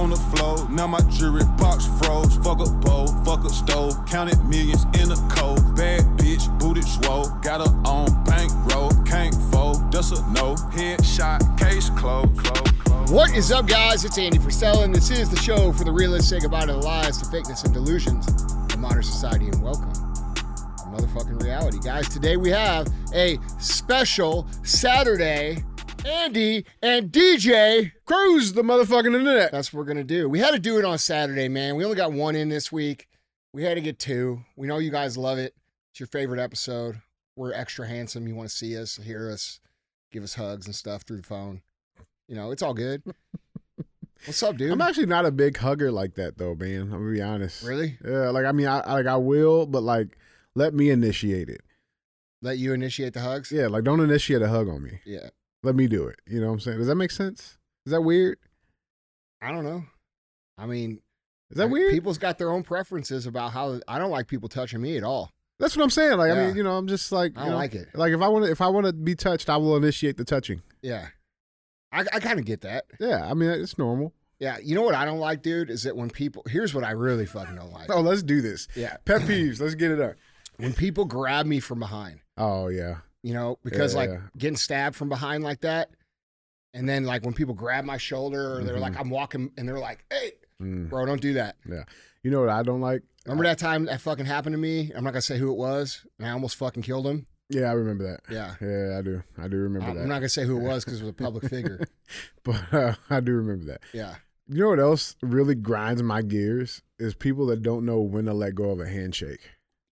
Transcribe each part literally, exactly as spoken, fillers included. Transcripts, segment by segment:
on the floor. Now my jewelry box froze. Fuck a bowl, fuck a stove. Counted millions in a cold. Bad bitch, booted swole. Got her on bankroll. Can't fold, that's a no. Headshot, case closed, closed, closed. What is up, guys? It's Andy Frisella, and this is the show for the realists say goodbye to the lies, to fakeness, and delusions of modern society, and welcome to motherfucking reality. Guys, today we have a special Saturday Andy and D J Cruise the motherfucking internet. That's what we're going to do. We had to do it on Saturday, man. We only got one in this week. We had to get two. We know you guys love it. It's your favorite episode. We're extra handsome. You want to see us, hear us, give us hugs and stuff through the phone. You know, it's all good. What's up, dude? I'm actually not a big hugger like that, though, man. I'm going to be honest. Really? Yeah, like, I mean, I like I will, but, like, let me initiate it. Let you initiate the hugs? Yeah, like, don't initiate a hug on me. Yeah. Let me do it. You know what I'm saying? Does that make sense? Is that weird? I don't know. I mean, is that weird? People's got their own preferences about how. I don't like people touching me at all. That's what I'm saying. Like, yeah. I mean, you know, I'm just like, I don't you know, like it. Like, if I want to, if I want to be touched, I will initiate the touching. Yeah, I, I kind of get that. Yeah, I mean, it's normal. Yeah, you know what I don't like, dude, is that when people. Here's what I really fucking don't like. Oh, let's do this. Yeah, pet peeves. Let's get it up. When people grab me from behind. Oh yeah. You know, because yeah, like yeah. getting stabbed from behind like that. And then, like, when people grab my shoulder or they're mm-hmm. like, I'm walking, and they're like, hey, mm. bro, don't do that. Yeah. You know what I don't like? Remember that time that fucking happened to me? I'm not going to say who it was, and I almost fucking killed him. Yeah, I remember that. Yeah. Yeah, I do. I do remember I'm that. I'm not going to say who it was because it was a public figure. But uh, I do remember that. Yeah. You know what else really grinds my gears is people that don't know when to let go of a handshake.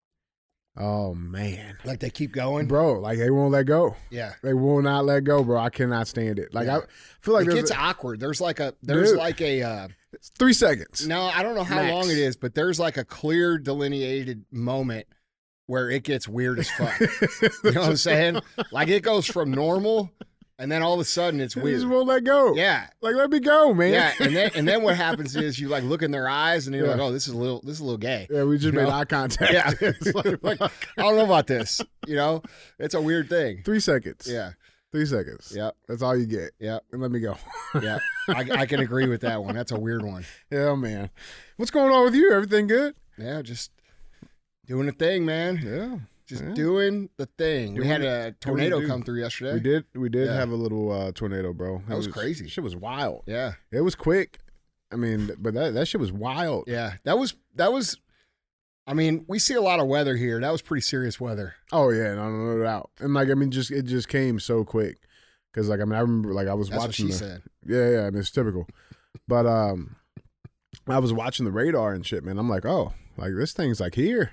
Oh, man. Like they keep going? Bro, like they won't let go. Yeah. They will not let go, bro. I cannot stand it. Like, yeah. I feel like it gets a, awkward. There's like a, there's dude, like a. Uh, it's three seconds. No, I don't know how Max. long it is, but there's like a clear delineated moment where it gets weird as fuck. You know what I'm saying? Like it goes from normal. And then all of a sudden it's weird. You just won't let go. Yeah. Like, let me go, man. Yeah. And then and then what happens is you like look in their eyes and you're yeah. like, oh, this is a little this is a little gay. Yeah, we just you made know? eye contact. Yeah. It's like, like, I don't know about this. You know? It's a weird thing. Three seconds. Yeah. Three seconds. Yep. That's all you get. Yep. And let me go. Yeah. I, I can agree with that one. That's a weird one. Yeah, man. What's going on with you? Everything good? Yeah, just doing a thing, man. Yeah. Just yeah. doing the thing. Doing we had a tornado come through yesterday. We did. We did yeah. have a little uh, tornado, bro. That was, was crazy. Shit was wild. Yeah. It was quick. I mean, but that, that shit was wild. Yeah. That was, that was, I mean, we see a lot of weather here. That was pretty serious weather. Oh, yeah. No, no, no doubt. And like, I mean, just, it just came so quick. Cause like, I mean, I remember like I was That's watching. That's what she the, said. Yeah, yeah. And it's typical. But um, I was watching the radar and shit, man. I'm like, oh, like this thing's like here.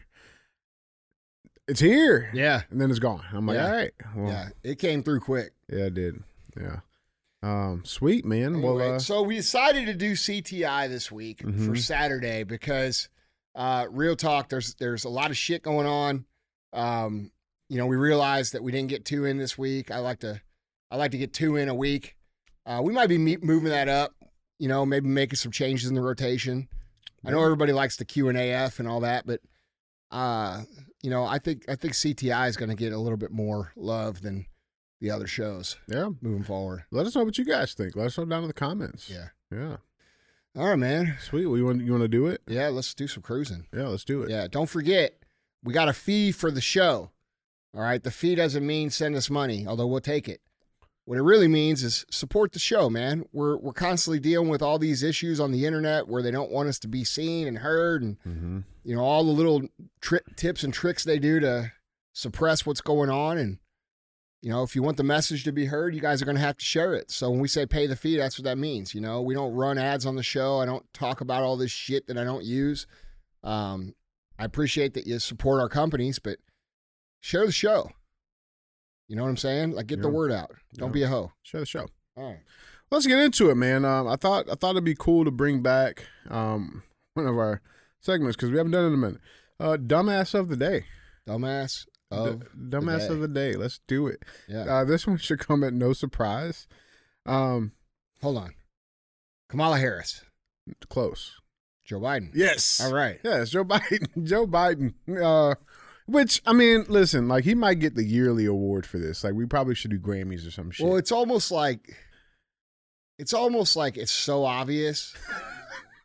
It's here. Yeah. And then it's gone. I'm like, yeah. all right. Well, yeah. It came through quick. Yeah, it did. Yeah. Um, sweet, man. Anyway, well, uh, so we decided to do C T I this week mm-hmm. for Saturday because uh, real talk, there's there's a lot of shit going on. Um, you know, we realized that we didn't get two in this week. I like to I like to get two in a week. Uh, we might be me- moving that up, you know, maybe making some changes in the rotation. I know everybody likes the Q and A F and all that, but uh you know, I think I think C T I is going to get a little bit more love than the other shows. Yeah, moving forward. Let us know what you guys think. Let us know down in the comments. Yeah, yeah. All right, man. Sweet. Well, you want you want to do it? Yeah, let's do some cruising. Yeah, let's do it. Yeah, don't forget we got a fee for the show. All right, the fee doesn't mean send us money, although we'll take it. What it really means is support the show, man. We're we're constantly dealing with all these issues on the internet where they don't want us to be seen and heard, and mm-hmm. you know all the little tri- tips and tricks they do to suppress what's going on. And you know, if you want the message to be heard, you guys are going to have to share it. So when we say pay the fee, that's what that means. You know, we don't run ads on the show. I don't talk about all this shit that I don't use. Um, I appreciate that you support our companies, but share the show. You know what I'm saying? Like, get yeah. the word out. Don't yeah. be a hoe. Share the show. All right. Let's get into it, man. Um, I thought I thought it'd be cool to bring back um, one of our segments because we haven't done it in a minute. Uh, Dumbass of the day. Dumbass of D- Dumbass the of the day. Let's do it. Yeah. Uh, this one should come at no surprise. Um, Hold on. Kamala Harris. Close. Joe Biden. Yes. All right. Yes, Joe Biden. Joe Biden. Uh, Which, I mean, listen, like, he might get the yearly award for this. Like, we probably should do Grammys or some shit. Well, it's almost like, it's almost like it's so obvious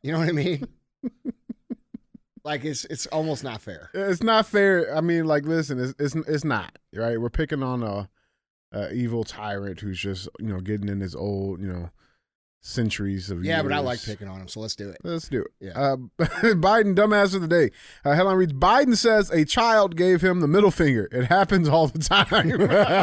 You know what I mean? Like it's it's almost not fair. It's not fair. I mean, like, listen, it's it's, it's not, right? We're picking on a, a evil tyrant who's just, you know, getting in his old, you know, centuries of yeah, years. but I like picking on him, so let's do it. Let's do it. Yeah. Uh, Biden, dumbass of the day. Uh, headline reads, Biden says a child gave him the middle finger. It happens all the time.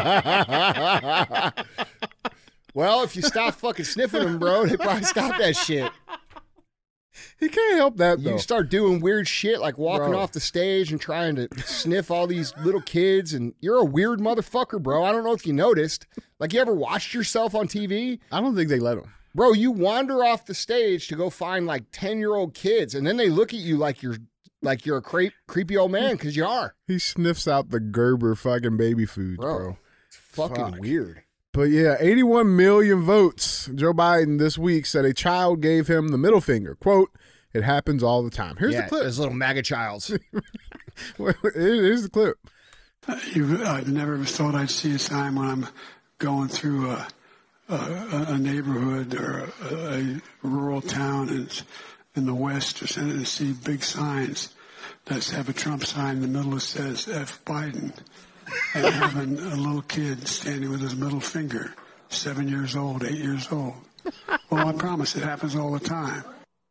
Well, if you stop fucking sniffing them, bro, they probably stop that shit. He can't help that, though. You start doing weird shit like walking Bro. off the stage and trying to sniff all these little kids, and you're a weird motherfucker, bro. I don't know if you noticed. Like, you ever watched yourself on T V? I don't think they let him. Bro, you wander off the stage to go find like ten-year-old kids, and then they look at you like you're like you're a cre- creepy old man, because you are. He sniffs out the Gerber fucking baby foods, bro. Bro, it's fucking Fuck. weird. But yeah, eighty-one million votes. Joe Biden this week said a child gave him the middle finger. Quote, it happens all the time. Here's yeah, the clip. those little MAGA childs. Here's the clip. Uh, you, I never thought I'd see a time when I'm going through a, a, a neighborhood or a, a rural town in, in the West or something and see big signs that have a Trump sign in the middle that says F. Biden, and having a little kid standing with his middle finger, seven years old, eight years old. Well, I promise it happens all the time.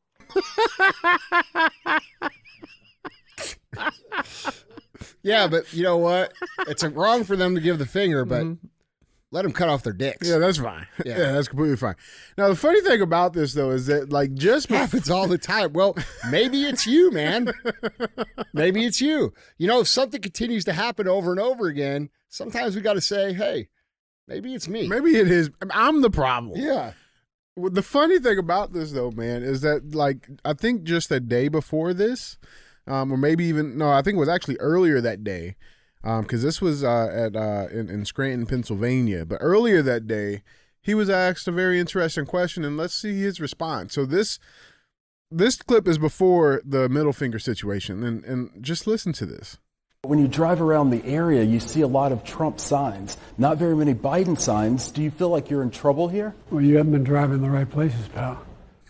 Yeah, but you know what? It's wrong for them to give the finger, but Mm-hmm. let them cut off their dicks. Yeah, that's fine. Yeah. Yeah. that's completely fine. Now, the funny thing about this, though, is that, like, just It happens all the time. Well, maybe it's you, man. Maybe it's you. You know, if something continues to happen over and over again, sometimes we got to say, hey, maybe it's me. maybe it is. I'm the problem. Yeah. Well, the funny thing about this, though, man, is that, like, I think just a day before this, um, or maybe even, no, I think it was actually earlier that day, because um, this was uh, at uh, in, in Scranton, Pennsylvania. But earlier that day, he was asked a very interesting question, and let's see his response. So this this clip is before the middle finger situation, and, and just listen to this. When you drive around the area, you see a lot of Trump signs, not very many Biden signs. Do you feel like you're in trouble here? Well, you haven't been driving the right places, pal.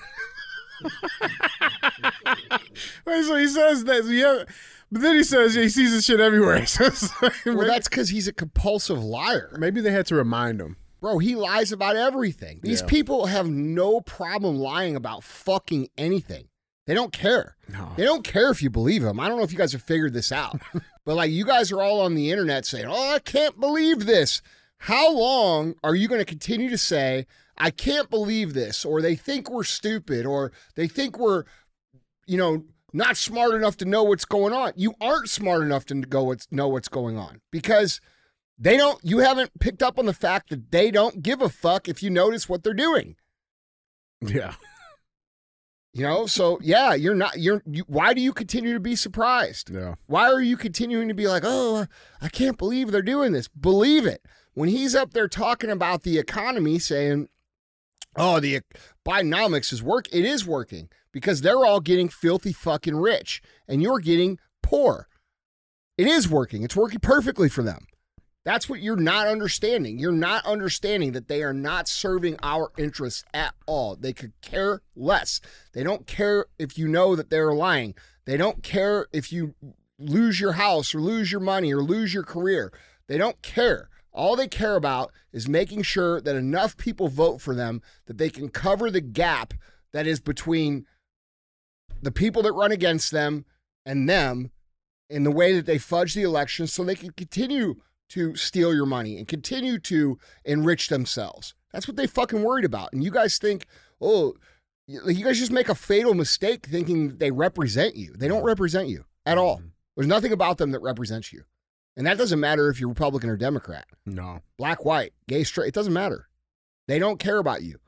Wait, so he says that, yeah, but then he says yeah, he sees this shit everywhere. So it's like, Well, maybe, that's because he's a compulsive liar. maybe they had to remind him. Bro, he lies about everything. These Yeah. people have no problem lying about fucking anything. They don't care. No. They don't care if you believe them. I don't know if you guys have figured this out. But like, you guys are all on the internet saying, oh, I can't believe this. How long are you going to continue to say, I can't believe this, or they think we're stupid, or they think we're, you know, not smart enough to know what's going on? You aren't smart enough to go what's, know what's going on, because they don't, you haven't picked up on the fact that they don't give a fuck if you notice what they're doing. Yeah. You know, so yeah, you're not, you're, you, why do you continue to be surprised? Yeah. Why are you continuing to be like, oh, I can't believe they're doing this? Believe it. When he's up there talking about the economy, saying, oh, the Bidenomics is work, it is working because they're all getting filthy fucking rich and you're getting poor. It is working. It's working perfectly for them. That's what you're not understanding. You're not understanding that they are not serving our interests at all. They could care less. They don't care if you know that they're lying. They don't care if you lose your house or lose your money or lose your career. They don't care. All they care about is making sure that enough people vote for them that they can cover the gap that is between the people that run against them and them in the way that they fudge the election so they can continue to steal your money and continue to enrich themselves. That's what they fucking worried about. And you guys think, oh, you guys just make a fatal mistake thinking that they represent you. They don't represent you at all. There's nothing about them that represents you. And that doesn't matter if you're Republican or Democrat. No. Black, white, gay, straight. It doesn't matter. They don't care about you.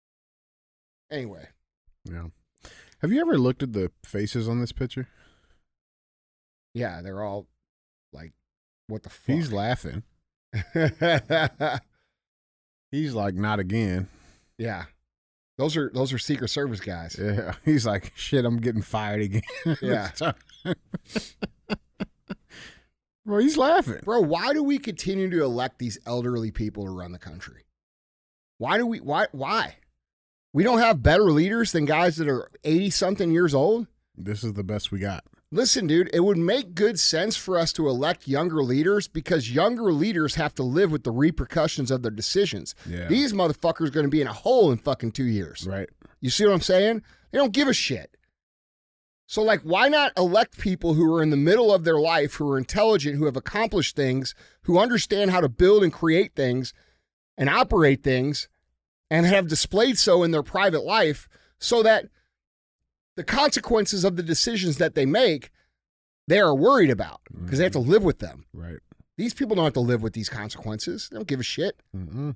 Anyway. Yeah. Have you ever looked at the faces on this picture? Yeah, they're all like, what the fuck? He's laughing. He's like, not again. Yeah. Those are those are Secret Service guys. Yeah. He's like, shit, I'm getting fired again. Yeah. Bro, he's laughing. Bro, why do we continue to elect these elderly people to run the country? Why do we why why? We don't have better leaders than guys that are eighty-something years old? This is the best we got. Listen, dude, it would make good sense for us to elect younger leaders because younger leaders have to live with the repercussions of their decisions. Yeah. These motherfuckers are going to be in a hole in fucking two years. Right. You see what I'm saying? They don't give a shit. So, like, why not elect people who are in the middle of their life, who are intelligent, who have accomplished things, who understand how to build and create things and operate things and have displayed so in their private life so that the consequences of the decisions that they make, they are worried about because mm-hmm. they have to live with them. Right. These people don't have to live with these consequences. They don't give a shit. Because mm-hmm.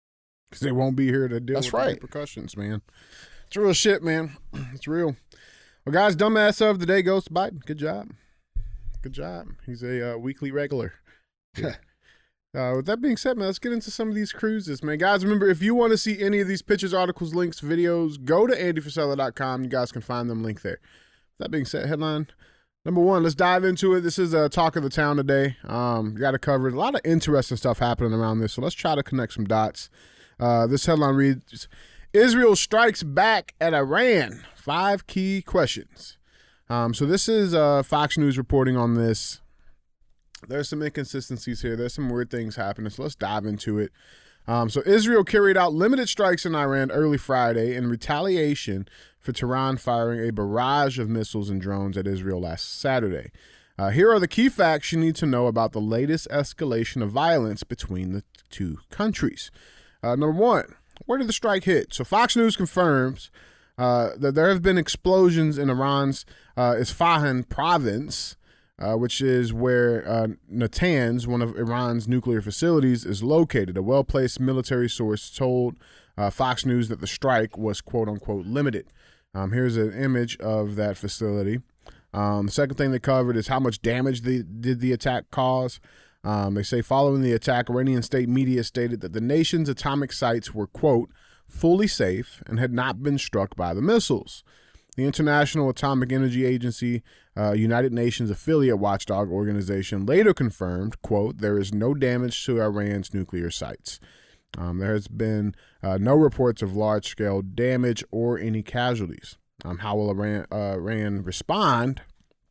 they won't be here to deal That's with right. the repercussions, man. It's real shit, man. It's real. Well, guys, dumbass of the day goes to Biden. Good job. Good job. He's a uh, weekly regular. Yeah. Uh, with that being said, man, let's get into some of these cruises, man. Guys, remember, if you want to see any of these pictures, articles, links, videos, go to andy frisella dot com. You guys can find them linked there. With that being said, headline number one, let's dive into it. This is a talk of the town today. Um, got to cover it. A lot of interesting stuff happening around this, so let's try to connect some dots. Uh, this headline reads, Israel strikes back at Iran. Five key questions. Um, so this is uh, Fox News reporting on this. There's some inconsistencies here. There's some weird things happening, so let's dive into it. Um, so Israel carried out limited strikes in Iran early Friday in retaliation for Tehran firing a barrage of missiles and drones at Israel last Saturday. Uh, here are the key facts you need to know about the latest escalation of violence between the two countries. Uh, number one, where did the strike hit? So Fox News confirms uh, that there have been explosions in Iran's uh, Isfahan province, Uh, which is where uh, Natanz, one of Iran's nuclear facilities, is located. A well-placed military source told uh, Fox News that the strike was quote-unquote limited. Um, here's an image of that facility. Um, the second thing they covered is how much damage the, did the attack cause. Um, they say following the attack, Iranian state media stated that the nation's atomic sites were, quote, fully safe and had not been struck by the missiles. The International Atomic Energy Agency, uh, United Nations affiliate watchdog organization, later confirmed, quote, there is no damage to Iran's nuclear sites. Um, there has been uh, no reports of large-scale damage or any casualties. Um, how will Iran, uh, Iran respond?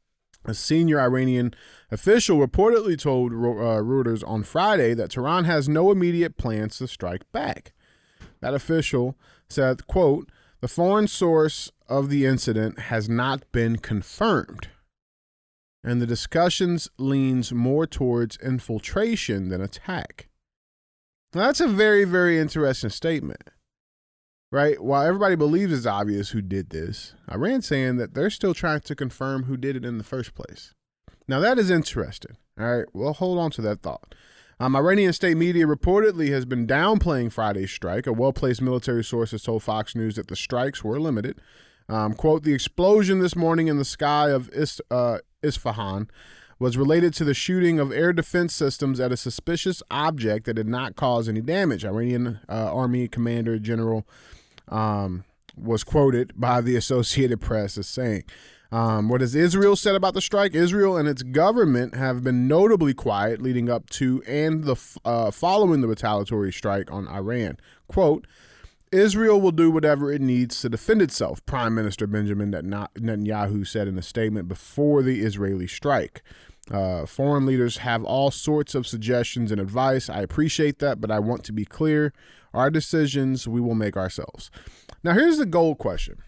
A senior Iranian official reportedly told uh, Reuters on Friday that Tehran has no immediate plans to strike back. That official said, quote, the foreign source of the incident has not been confirmed, and the discussions leans more towards infiltration than attack. Now, that's a very, very interesting statement, right? While everybody believes it's obvious who did this, Iran's saying that they're still trying to confirm who did it in the first place. Now, that is interesting. All right, well, hold on to that thought. Um, Iranian state media reportedly has been downplaying Friday's strike. A well-placed military source has told Fox News that the strikes were limited. Um, quote, the explosion this morning in the sky of Is, uh, Isfahan was related to the shooting of air defense systems at a suspicious object that did not cause any damage. Iranian uh, Army Commander General um, was quoted by the Associated Press as saying, Um, what has Israel said about the strike? Israel and its government have been notably quiet leading up to and the uh, following the retaliatory strike on Iran. Quote, Israel will do whatever it needs to defend itself, Prime Minister Benjamin Netanyahu said in a statement before the Israeli strike. Uh, foreign leaders have all sorts of suggestions and advice. I appreciate that, but I want to be clear. Our decisions, we will make ourselves. Now, here's the gold question.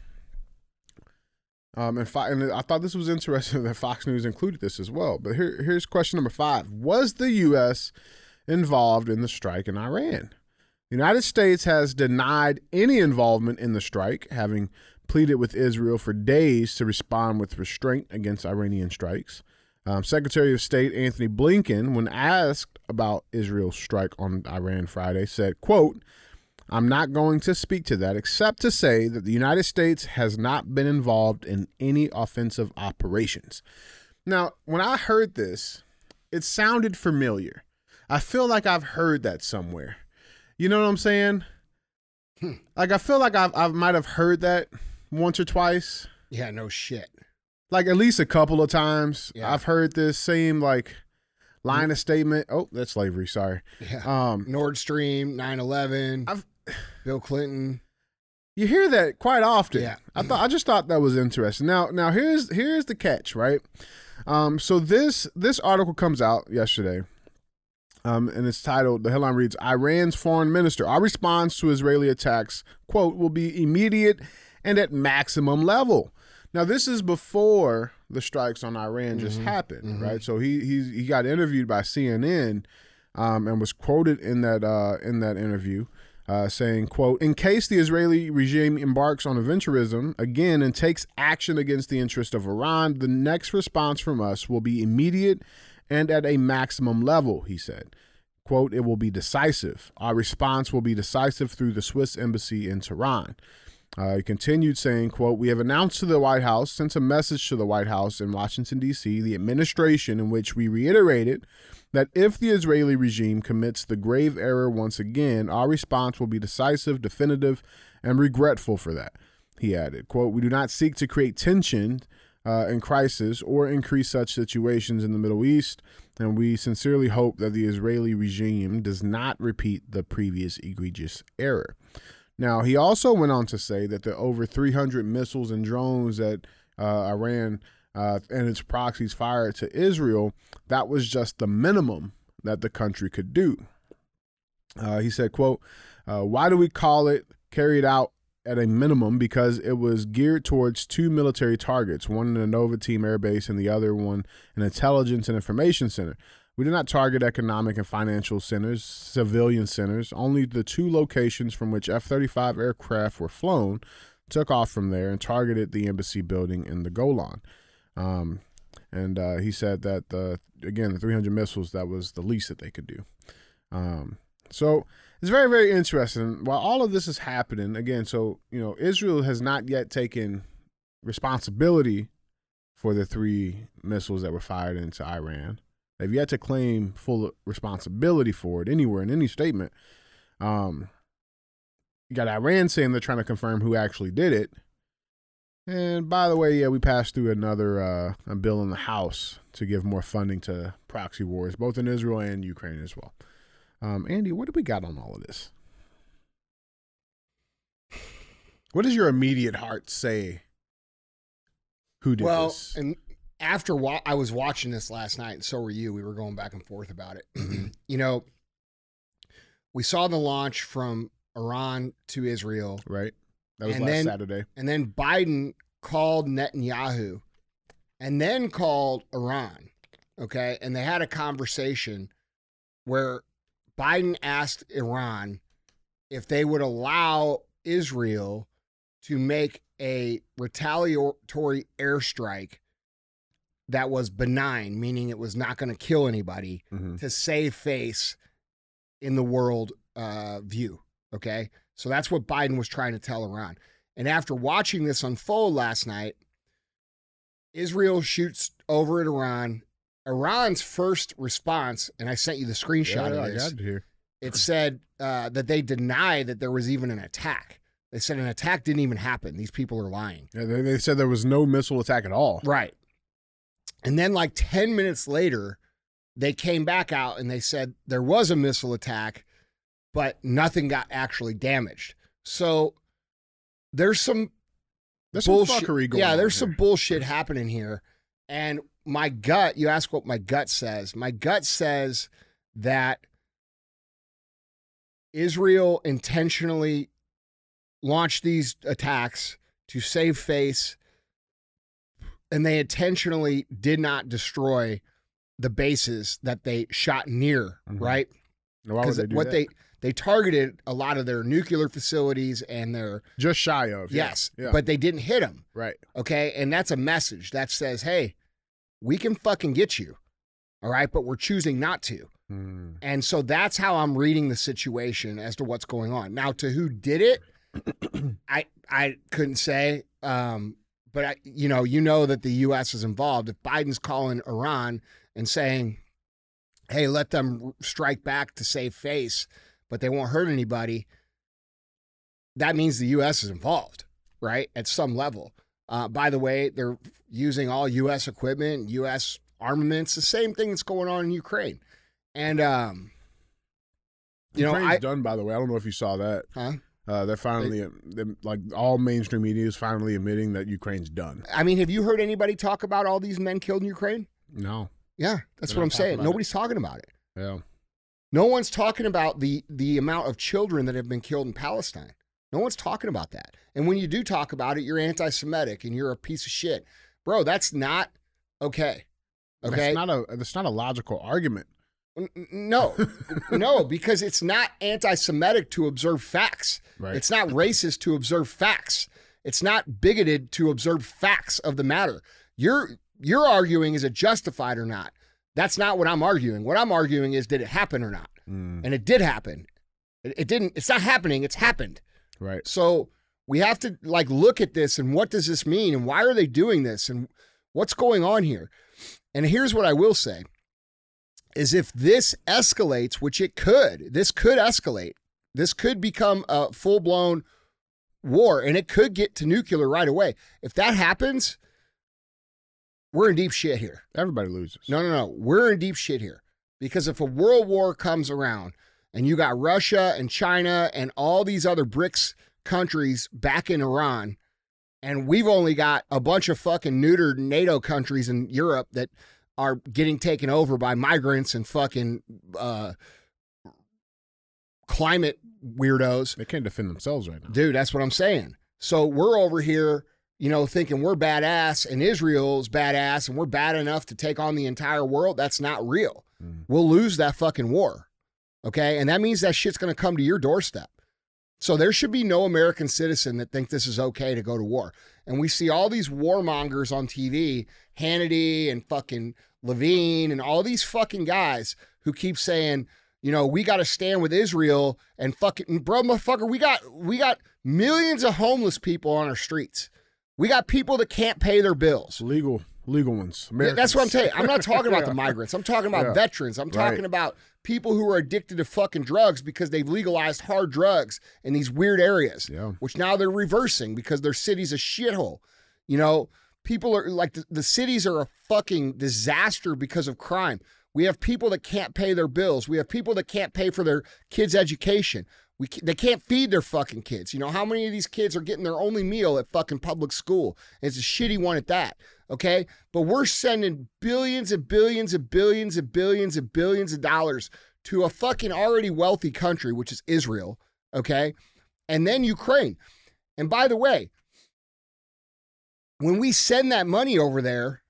Um, and, Fo- and I thought this was interesting that Fox News included this as well. But here, here's question number five. Was the U S involved in the strike in Iran? The United States has denied any involvement in the strike, having pleaded with Israel for days to respond with restraint against Iranian strikes. Um, Secretary of State Anthony Blinken, when asked about Israel's strike on Iran Friday, said, quote, I'm not going to speak to that except to say that the United States has not been involved in any offensive operations. Now, when I heard this, it sounded familiar. I feel like I've heard that somewhere. You know what I'm saying? Hmm. Like, I feel like I've, I might have heard that once or twice. Yeah, no shit. Like, at least a couple of times. Yeah. I've heard this same, like, line of statement. Oh, that's slavery. Sorry. Yeah. Um, Nord Stream, nine eleven. I've, Bill Clinton. You hear that quite often. Yeah. I thought I just thought that was interesting. Now, now here's here's the catch, right? Um, so this this article comes out yesterday, um, and it's titled. The headline reads: Iran's foreign minister, our response to Israeli attacks, quote, will be immediate and at maximum level. Now, this is before the strikes on Iran just mm-hmm. happened, mm-hmm. right? So he he he got interviewed by C N N, um, and was quoted in that uh, in that interview. Uh, saying, quote, in case the Israeli regime embarks on aventurism again and takes action against the interest of Iran, the next response from us will be immediate and at a maximum level, he said. Quote, it will be decisive. Our response will be decisive through the Swiss embassy in Tehran. Uh, he continued saying, quote, we have announced to the White House, sent a message to the White House in Washington, D C, the administration in which we reiterated that if the Israeli regime commits the grave error once again, our response will be decisive, definitive, and regretful for that. He added, quote, we do not seek to create tension uh, and crisis or increase such situations in the Middle East, and we sincerely hope that the Israeli regime does not repeat the previous egregious error. Now, he also went on to say that the over three hundred missiles and drones that uh, Iran uh, and its proxies fired to Israel, that was just the minimum that the country could do. Uh, he said, quote, uh, why do we call it carried out at a minimum? Because it was geared towards two military targets, one in the Nova Team Air Base and the other one an intelligence and information center. We did not target economic and financial centers, civilian centers. Only the two locations from which F thirty-five aircraft were flown took off from there and targeted the embassy building in the Golan. Um, and uh, he said that, the again, the three hundred missiles, that was the least that they could do. Um, so it's very, very interesting. While all of this is happening, again, so, you know, Israel has not yet taken responsibility for the three missiles that were fired into Iran. They've yet to claim full responsibility for it anywhere in any statement. Um, you got Iran saying they're trying to confirm who actually did it. And by the way, yeah, we passed through another uh, a bill in the House to give more funding to proxy wars, both in Israel and Ukraine as well. Um, Andy, what do we got on all of this? What does your immediate heart say? Who did well, this? And after wa- I was watching this last night, and so were you. We were going back and forth about it. You know, we saw the launch from Iran to Israel. Right. That was and last then, Saturday. And then Biden called Netanyahu and then called Iran. Okay. And they had a conversation where Biden asked Iran if they would allow Israel to make a retaliatory airstrike that was benign, meaning it was not going to kill anybody, mm-hmm. to save face in the world uh, view. Okay. So that's what Biden was trying to tell Iran. And after watching this unfold last night, Israel shoots over at Iran. Iran's first response, and I sent you the screenshot yeah, of this. I got it here. It said uh, that they deny that there was even an attack. They said an attack didn't even happen. These people are lying. Yeah, they, they said there was no missile attack at all. Right. And then like ten minutes later, they came back out and they said there was a missile attack, but nothing got actually damaged. So there's some there's bullshit. Some fuckery going yeah, on there's here. some bullshit happening here. And my gut, you ask what my gut says. My gut says that Israel intentionally launched these attacks to save face, and they intentionally did not destroy the bases that they shot near, mm-hmm. right? Because they what that? they they targeted a lot of their nuclear facilities and their just shy of yes, yeah. Yeah. but they didn't hit them, right? Okay, and that's a message that says, "Hey, we can fucking get you, all right, but we're choosing not to." Mm. And so that's how I'm reading the situation as to what's going on. Now, to who did it, I I couldn't say. Um, but I, you know, you know that the U S is involved. If Biden's calling Iran and saying, "Hey, let them strike back to save face, but they won't hurt anybody," that means the U S is involved, right? At some level. Uh, by the way, they're using all U S equipment, U S armaments, the same thing that's going on in Ukraine. And, um, you Ukraine's know, I, done, by the way. I don't know if you saw that. huh? Uh, they're finally, they, like all mainstream media is finally admitting that Ukraine's done. I mean, have you heard anybody talk about all these men killed in Ukraine? No. Yeah, that's They're what I'm not talking saying. about Nobody's talking about it. Yeah. No one's talking about the the amount of children that have been killed in Palestine. No one's talking about that. And when you do talk about it, you're anti-Semitic and you're a piece of shit. Bro, that's not okay. Okay? That's not a, that's not a logical argument. N- No, no, because it's not anti-Semitic to observe facts. Right. It's not racist to observe facts. It's not bigoted to observe facts of the matter. You're you're arguing is it justified or not. That's not what I'm arguing. What I'm arguing is did it happen or not? Mm. And it did happen. It, it didn't. It's not happening. It's happened. Right. So we have to like look at this and what does this mean and why are they doing this and what's going on here? And here's what I will say. Is if this escalates, which it could, this could escalate. This could become a full-blown war, and it could get to nuclear right away. If that happens, we're in deep shit here. Everybody loses. No, no, no. We're in deep shit here. Because if a world war comes around and you got Russia and China and all these other BRICS countries back in Iran, and we've only got a bunch of fucking neutered NATO countries in Europe that are getting taken over by migrants and fucking uh, climate weirdos. They can't defend themselves right now. Dude, that's what I'm saying. So we're over here, you know, thinking we're badass and Israel's badass and we're bad enough to take on the entire world. That's not real. Mm. We'll lose that fucking war. Okay? And that means that shit's going to come to your doorstep. So there should be no American citizen that think this is okay to go to war. And we see all these warmongers on T V, Hannity and fucking Levine and all these fucking guys who keep saying, you know, we got to stand with Israel and fucking, bro, motherfucker, we got, we got millions of homeless people on our streets. We got people that can't pay their bills. Legal, legal ones. Yeah, Americans. that's what I'm saying. I'm not talking about Yeah. the migrants. I'm talking about Yeah. veterans. I'm talking Right. about people who are addicted to fucking drugs because they've legalized hard drugs in these weird areas, Yeah. which now they're reversing because their city's a shithole. You know, people are like, the, the cities are a fucking disaster because of crime. We have people that can't pay their bills. We have people that can't pay for their kids' education. We ca- they can't feed their fucking kids. You know, how many of these kids are getting their only meal at fucking public school? It's a shitty one at that, okay? But we're sending billions and billions and billions and billions and billions of dollars to a fucking already wealthy country, which is Israel, okay? And then Ukraine. And by the way, when we send that money over there,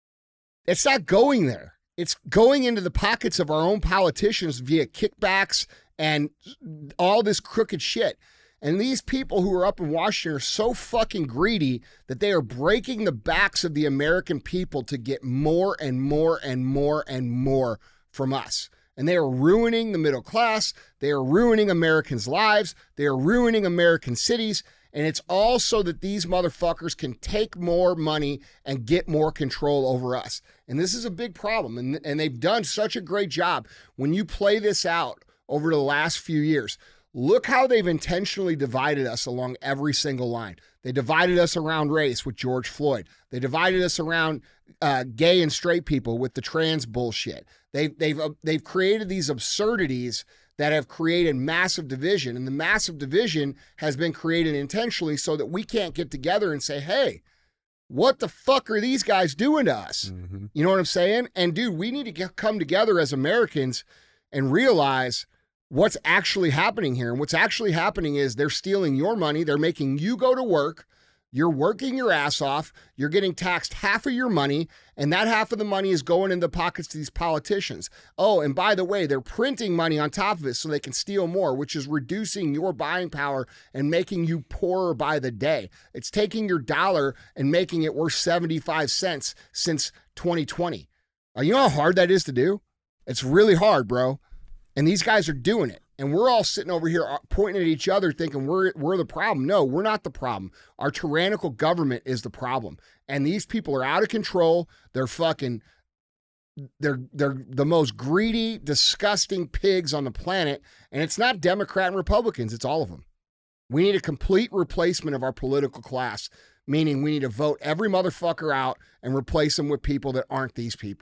it's not going there. It's going into the pockets of our own politicians via kickbacks and all this crooked shit. And these people who are up in Washington are so fucking greedy that they are breaking the backs of the American people to get more and more and more and more from us. And they are ruining the middle class. They are ruining Americans' lives. They are ruining American cities. And it's all so that these motherfuckers can take more money and get more control over us. And this is a big problem. And, and they've done such a great job. When you play this out over the last few years, look how they've intentionally divided us along every single line. They divided us around race with George Floyd. They divided us around uh, gay and straight people with the trans bullshit. They've, they've, uh, they've created these absurdities that have created massive division. And the massive division has been created intentionally so that we can't get together and say, hey, what the fuck are these guys doing to us? Mm-hmm. You know what I'm saying? And dude, we need to get, come together as Americans and realize what's actually happening here. And what's actually happening is they're stealing your money. They're making you go to work. You're working your ass off. You're getting taxed half of your money, and that half of the money is going in the pockets of these politicians. Oh, and by the way, they're printing money on top of it so they can steal more, which is reducing your buying power and making you poorer by the day. It's taking your dollar and making it worth seventy-five cents since twenty twenty. Uh, you know how hard that is to do? It's really hard, bro. And these guys are doing it. And we're all sitting over here pointing at each other thinking we're we're the problem. No, we're not the problem. Our tyrannical government is the problem. And these people are out of control. They're fucking, they're, they're the most greedy, disgusting pigs on the planet. And it's not Democrat and Republicans. It's all of them. We need a complete replacement of our political class, meaning we need to vote every motherfucker out and replace them with people that aren't these people.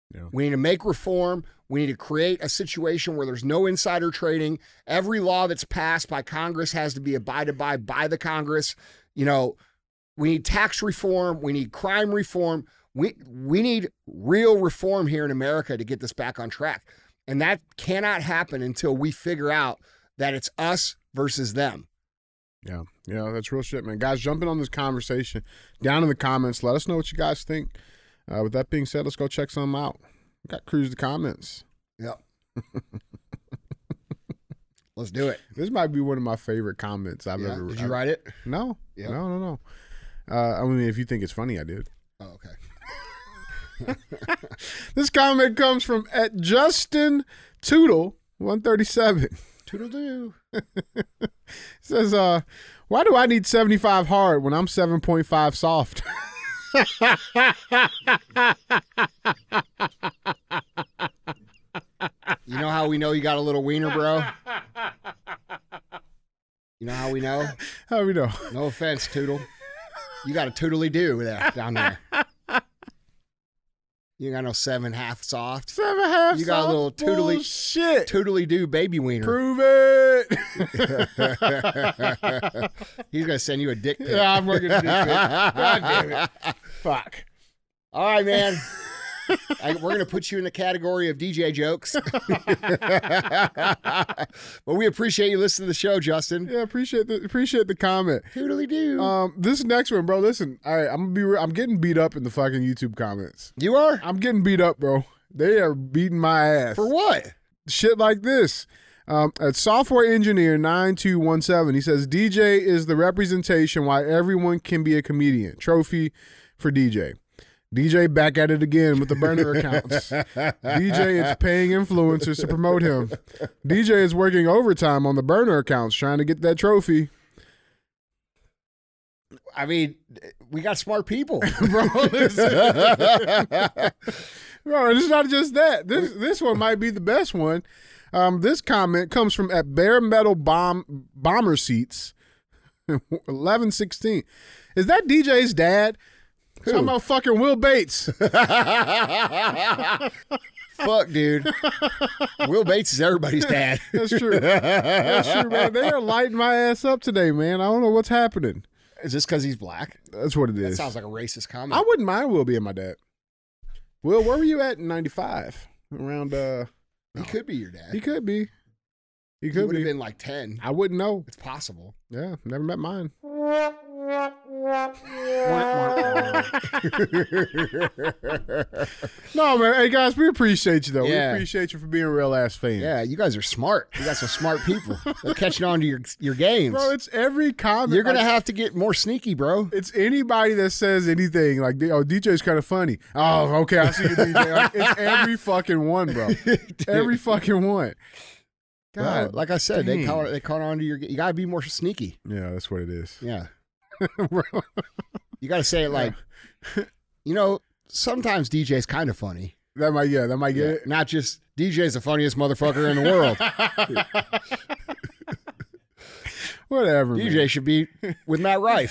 Yeah. We need to make reform. We need to create a situation where there's no insider trading. Every law that's passed by Congress has to be abided by by the Congress. You know, we need tax reform. We need crime reform. We we need real reform here in America to get this back on track. And that cannot happen until we figure out that it's us versus them. Yeah, yeah, that's real shit, man. Guys, jump in on this conversation down in the comments. Let us know what you guys think. Uh, with that being said, let's go check some out. We got cruise the comments. Yep. Let's do it. This might be one of my favorite comments I've Yeah. ever. Did you write it? No, Yep. no, no, no. Uh, I mean, if you think it's funny, I did. Oh, okay. This comment comes from at Justin Tootle one thirty-seven. Toodle-doo. Says, uh, why do I need seventy-five hard when I'm seven point five soft? You know how we know you got a little wiener, bro? You know how we know? How we know? No offense, Toodle. You got a toodly-doo there, down there. You ain't got no seven half soft. Seven half You got a soft little tootly- shit. Toodly-doo baby wiener. Prove it. He's going to send you a dick pic. Yeah, I'm working. God damn it. Fuck. All right, man. I, we're going to put you in the category of D J jokes. But we appreciate you listening to the show, Justin. Yeah, appreciate the appreciate the comment. Toodly-doo. Um, this next one, bro. Listen, all right, I'm gonna be. Re- I'm getting beat up in the fucking YouTube comments. You are? I'm getting beat up, bro. They are beating my ass For what? shit like this. Um, at software engineer nine two one seven, he says D J is the representation why everyone can be a comedian. Trophy for D J. D J back at it again with the burner accounts. D J is paying influencers to promote him. D J is working overtime on the burner accounts trying to get that trophy. I mean, we got smart people. Bro, listen. Bro, it's not just that. This this one might be the best one. Um, this comment comes from at Bare Metal Bomb Bomber Seats eleven sixteen. Is that D J's dad? Who? Talking about fucking Will Bates. Fuck, dude. Will Bates is everybody's dad. That's true. That's true, man. They are lighting my ass up today, man. I don't know what's happening. Is this because he's black? That's what it That is. sounds like a racist comment. I wouldn't mind Will being my dad. Will, where were you at in ninety-five? Around, uh, He could be your dad. he could be. He He could would have be. been like ten. I wouldn't know. It's possible. Yeah, never met mine. No, man. Hey, guys, we appreciate you, though. Yeah. We appreciate you for being real ass fans. Yeah, you guys are smart. You got some smart people. They're catching on to your your games. Bro, it's every comment. You're gonna like, have to get more sneaky, bro. It's anybody that says anything like, oh, D J's kind of funny. Oh, okay, I see you, D J. Like, it's every fucking one, bro. Every fucking one. Well, God. like I said, they dang. caught they caught on to your. You gotta be more sneaky. Yeah, that's what it is. Yeah, Bro. you gotta say it like, you know, sometimes D J's kind of funny. That might, yeah, that might get Yeah, it. not just D J's the funniest motherfucker in the world. Whatever, D man. J should be with Matt Rife.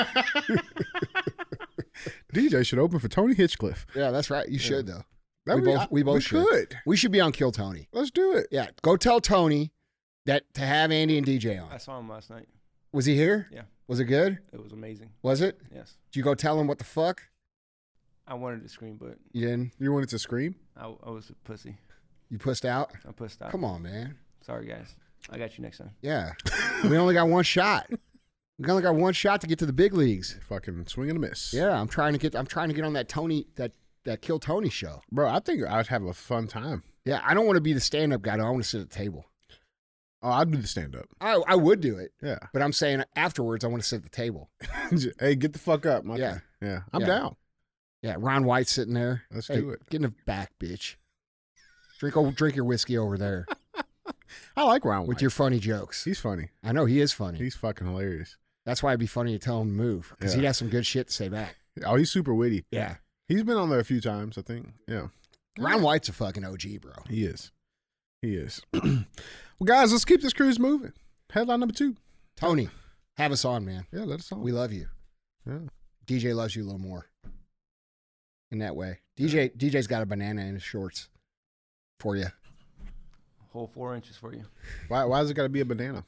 D J should open for Tony Hitchcliff. Yeah, that's right. You should though. That We would be- both we both we should. could. We should be on Kill Tony. Let's do it. Yeah, go tell Tony that to have Andy and D J on. I saw him last night. Was he here? Yeah. Was it good? It was amazing. Was it? Yes. Did you go tell him what the fuck? I wanted to scream, but You didn't? You wanted to scream? I, I was a pussy. You pussed out? I pushed out. Come on, man. Sorry, guys. I got you next time. Yeah. We only got one shot. We only got one shot to get to the big leagues. Fucking swing and a miss. Yeah, I'm trying to get I'm trying to get on that Tony that that Kill Tony show. Bro, I think I'd have a fun time. Yeah, I don't want to be the stand-up guy. Though. I want to sit at the table. Oh, I'd do the stand up. I I would do it, Yeah. but I'm saying afterwards I want to sit at the table. Hey, get the fuck up. My Yeah. Yeah. I'm Yeah. down. Yeah, Ron White's sitting there. Let's Hey, do it. Get in the back, bitch. Drink oh, drink your whiskey over there I like Ron with White. your funny jokes. He's funny. I know he is funny. He's fucking hilarious. That's why it'd be funny to tell him to move because Yeah. he'd have some good shit to say back. Oh, he's super witty. Yeah, He's been on there a few times, I think. Yeah. Ron White's a fucking O G, bro. He is. He is. Well, guys, let's keep this cruise moving. Headline number two. Tony, have us on, man. Yeah, let us on. We love you. Yeah. D J loves you a little more. in that way. D J D J's got a banana in his shorts for you. Whole four inches for you. Why? Why has it got to be a banana?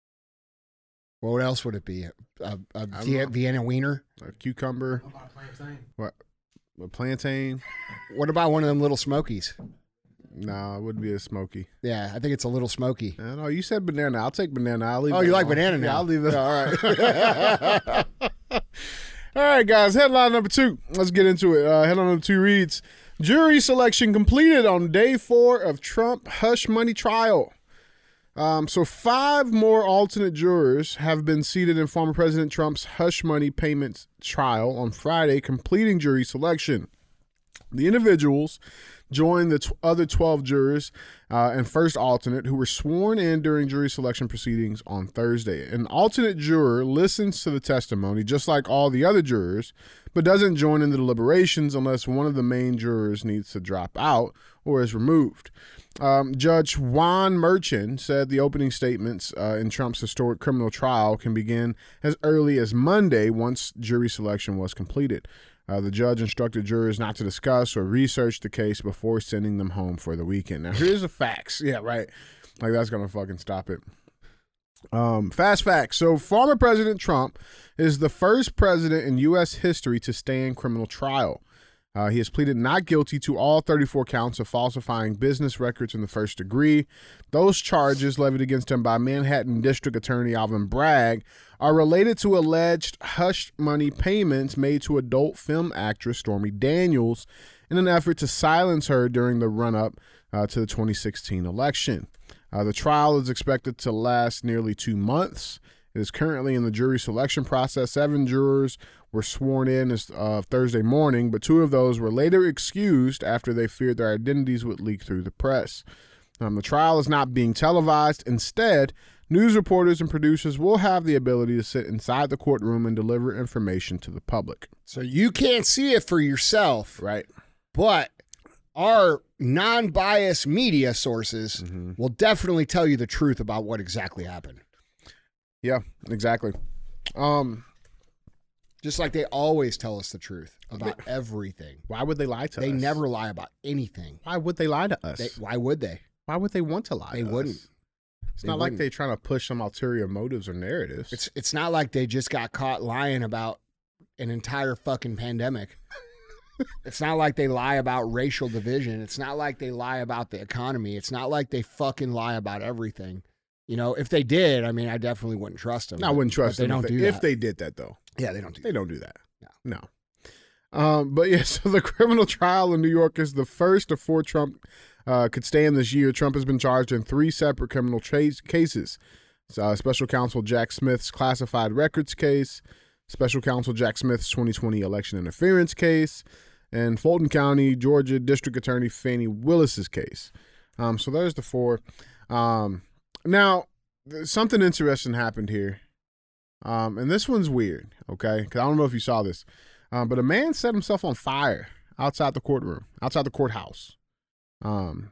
Well, what else would it be? A, a, a don't Vie- know. Vienna wiener? A cucumber? What? A plantain? What about one of them little smokies? No, it would be a smoky. Yeah, I think it's a little smoky. I don't know. You said banana. I'll take banana. I'll leave. Oh, that you like alone. banana Yeah, now? I'll leave it. Yeah, all right. All right, guys. Headline number two. Let's get into it. Uh, headline number two reads: Jury selection completed on day four of Trump hush money trial. Um, so five more alternate jurors have been seated in former President Trump's hush money payments trial on Friday, completing jury selection. The individuals joined the t- other twelve jurors uh, and first alternate who were sworn in during jury selection proceedings on Thursday. An alternate juror listens to the testimony just like all the other jurors, but doesn't join in the deliberations unless one of the main jurors needs to drop out or is removed. Um, Judge Juan Merchan said the opening statements uh, in Trump's historic criminal trial can begin as early as Monday once jury selection was completed. Uh, the judge instructed jurors not to discuss or research the case before sending them home for the weekend. Now, here's the facts. Yeah, right. Like, that's going to fucking stop it. Um, fast facts. So, former President Trump is the first president in U S history to stand criminal trial. Uh, he has pleaded not guilty to all thirty-four counts of falsifying business records in the first degree. Those charges levied against him by Manhattan District Attorney Alvin Bragg are related to alleged hush money payments made to adult film actress Stormy Daniels in an effort to silence her during the run-up uh, to the twenty sixteen election. Uh, the trial is expected to last nearly two months. It is currently in the jury selection process. Seven jurors were sworn in as, uh, Thursday morning, but two of those were later excused after they feared their identities would leak through the press. Um, the trial is not being televised. Instead, news reporters and producers will have the ability to sit inside the courtroom and deliver information to the public. So you can't see it for yourself, Right. but our non-biased media sources Mm-hmm. will definitely tell you the truth about what exactly happened. Yeah, exactly. Um, Just like they always tell us the truth about everything. why would they lie to They us? never lie about anything. Why would they lie to us? They, why would they? Why would they want to lie They to wouldn't. us? It's They not like wouldn't. they're trying to push some ulterior motives or narratives. It's it's not like they just got caught lying about an entire fucking pandemic. It's not like they lie about racial division. It's not like they lie about the economy. It's not like they fucking lie about everything. You know, if they did, I mean, I definitely wouldn't trust them. I wouldn't trust but they them don't if, do they, if that. they did that, though. Yeah, they don't do They that. don't do that. No. No. Um, but yeah, so the criminal trial in New York is the first of four Trump uh, could stand this year. Trump has been charged in three separate criminal chase cases. Uh, Special Counsel Jack Smith's classified records case, Special Counsel Jack Smith's twenty twenty election interference case, and Fulton County, Georgia District Attorney Fani Willis's case. Um, so there's the four. Um, now, th- something interesting happened here. Um, and this one's weird, okay? Because I don't know if you saw this. Um, but a man set himself on fire outside the courtroom, outside the courthouse. Um,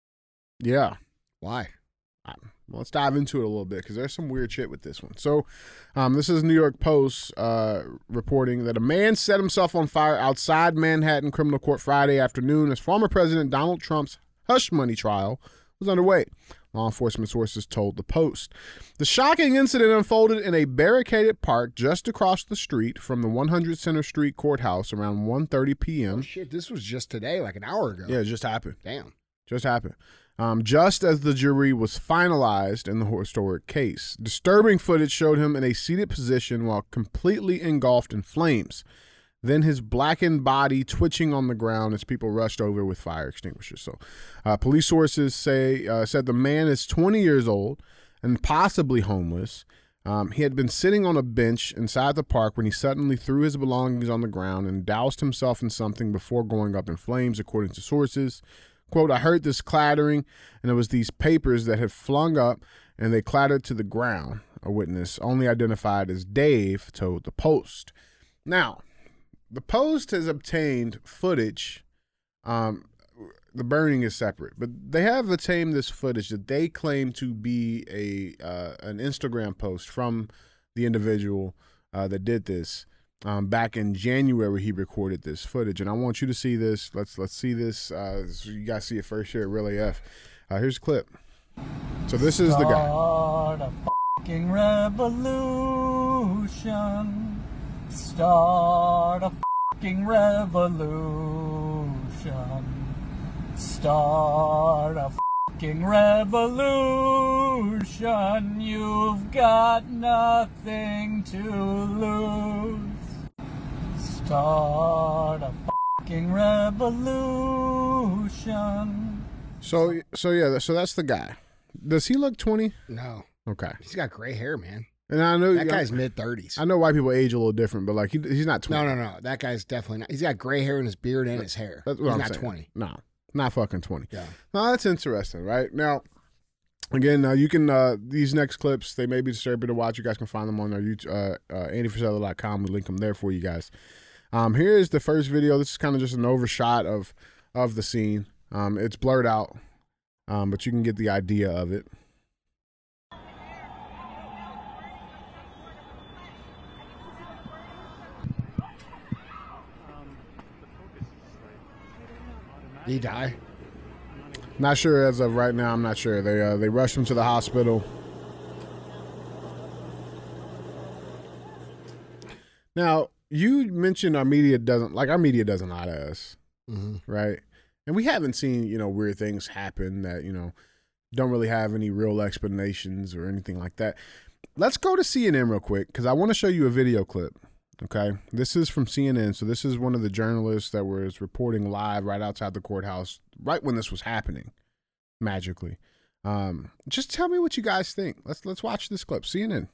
yeah. Why? Well, let's dive into it a little bit because there's some weird shit with this one. So, um, this is New York Post uh, reporting that a man set himself on fire outside Manhattan Criminal Court Friday afternoon as former President Donald Trump's hush money trial was underway. Law enforcement sources told the Post. The shocking incident unfolded in a barricaded park just across the street from the one hundred Center Street Courthouse around one thirty p.m. Oh, shit, this was just today, like an hour ago. Yeah, it just happened. Damn. Just happened. Um, just as the jury was finalized in the historic case. Disturbing footage showed him in a seated position while completely engulfed in flames. Then his blackened body twitching on the ground as people rushed over with fire extinguishers. So, uh, police sources say uh, said the man is twenty years old and possibly homeless. Um, he had been sitting on a bench inside the park when he suddenly threw his belongings on the ground and doused himself in something before going up in flames, according to sources. Quote, I heard this clattering, and it was these papers that had flung up, and they clattered to the ground, a witness, only identified as Dave, told the Post. Now, the Post has obtained footage. Um, the burning is separate, but they have obtained this footage that they claim to be a uh, an Instagram post from the individual uh, that did this. Um, back in January, he recorded this footage, and I want you to see this. Let's let's see this. Uh, so you guys see it first here at Real A F. Uh, here's a clip. So this is the guy. Start a fucking revolution. Start a fucking revolution. Start a fucking revolution. You've got nothing to lose. Start a fucking revolution. So so yeah, so that's the guy. Does he look twenty? No. Okay. He's got gray hair, man. And I know That guy's mid thirties. I know white people age a little different, but like he, he's not twenty. No, no, no. That guy's definitely not. He's got gray hair in his beard and his hair. That's what He's I'm not saying. twenty. No, not fucking twenty. Yeah. No, that's interesting, right? Now, again, uh, you can, uh, these next clips, they may be disturbing to watch. You guys can find them on our YouTube, uh, uh, Andy Frisella dot com. We link them there for you guys. Um, here is the first video. This is kind of just an overshot of, of the scene. Um, it's blurred out, um, but you can get the idea of it. Did he die? Not sure as of right now. I'm not sure. They uh, they rushed him to the hospital. Now, you mentioned our media doesn't, like our media doesn't lie to us, Mm-hmm. right? And we haven't seen, you know, weird things happen that, you know, don't really have any real explanations or anything like that. Let's go to C N N real quick because I want to show you a video clip. Okay, this is from C N N. So this is one of the journalists that was reporting live right outside the courthouse, right when this was happening, magically. Um, just tell me what you guys think. Let's let's watch this clip. C N N.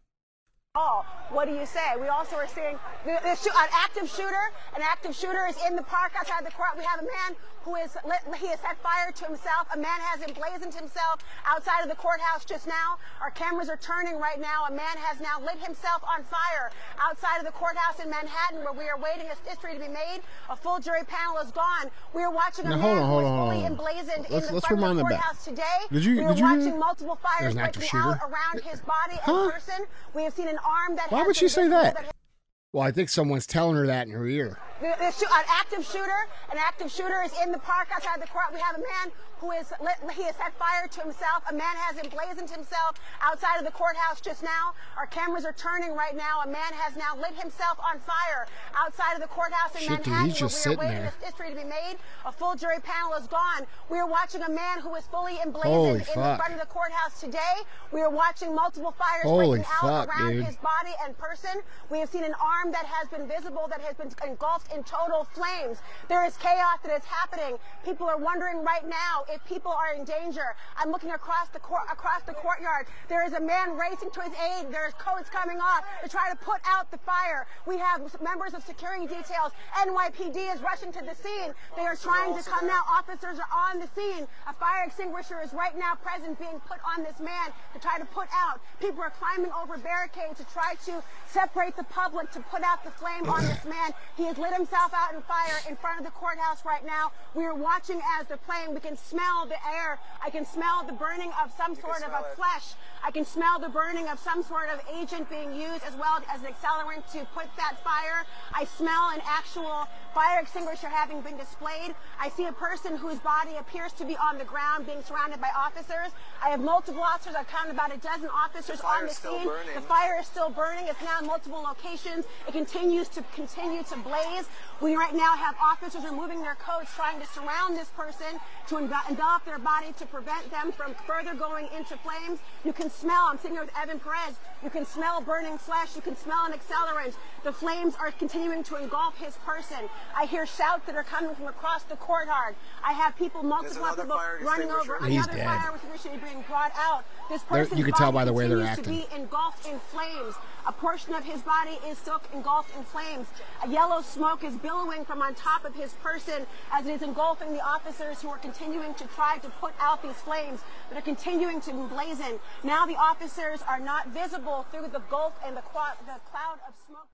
Oh, what do you say? We also are seeing the, the shoot, an active shooter. An active shooter is in the park outside the court. We have a man who is lit, he has set fire to himself. A man has emblazoned himself outside of the courthouse just now. Our cameras are turning right now. A man has now lit himself on fire outside of the courthouse in Manhattan, where we are waiting a history to be made. A full jury panel is gone. We are watching a Now, man hold on, who hold is on, fully hold on. emblazoned Let's- in the let's front of rewind the it back. courthouse today. Did you- we are did you hear- watching multiple fires There's an active breaking out shooter? around his body Huh? and person. We have seen an arm that Why has would she been say visible that? Well, I think someone's telling her that in her ear. The, the shoot, an active shooter, an active shooter is in the park outside the court. We have a man who is lit, he has set fire to himself. A man has emblazoned himself outside of the courthouse just now. Our cameras are turning right now. A man has now lit himself on fire outside of the courthouse in Shit, dude, Manhattan, he's just where we are sitting waiting there. a history to be made. A full jury panel is gone. We are watching a man who is fully Holy emblazoned in the fuck. front of the courthouse today. We are watching multiple fires Holy breaking out fuck, around dude. his body and person. We have seen an arm that has been visible, that has been engulfed in total flames. There is chaos that is happening. People are wondering right now if people are in danger. I'm looking across the court, across the courtyard. There is a man racing to his aid. There's coats coming off to try to put out the fire. We have members of security details. N Y P D is rushing to the scene. They are trying to come now. Officers are on the scene. A fire extinguisher is right now present, being put on this man to try to put out. People are climbing over barricades to try to separate the public, to put out the flame on this man. He has lit himself out in fire in front of the courthouse right now. We are watching as they're playing. We can smell the air. I can smell the burning of some sort of a flesh. I can smell the burning of some sort of agent being used as well as an accelerant to put that fire. I smell an actual fire extinguisher having been displayed. I see a person whose body appears to be on the ground being surrounded by officers. I have multiple officers. I've counted about a dozen officers on the scene. The fire is still burning. It's now in multiple locations. It continues to continue to blaze. We right now have officers removing their coats, trying to surround this person to enve- envelop their body to prevent them from further going into flames. You can smell, I'm sitting here with Evan Perez, you can smell burning flesh, you can smell an accelerant. The flames are continuing to engulf his person. I hear shouts that are coming from across the courtyard. I have people, multiple people running over. He's Another dead. fire extinguisher being brought out. This There- person's you can tell body by the way they're continues acting. to be engulfed in flames. A portion of his body is still engulfed in flames. A yellow smoke is billowing from on top of his person as it is engulfing the officers who are continuing to try to put out these flames that are continuing to blazon. Now the officers are not visible through the gulf and the, qu- the cloud of smoke.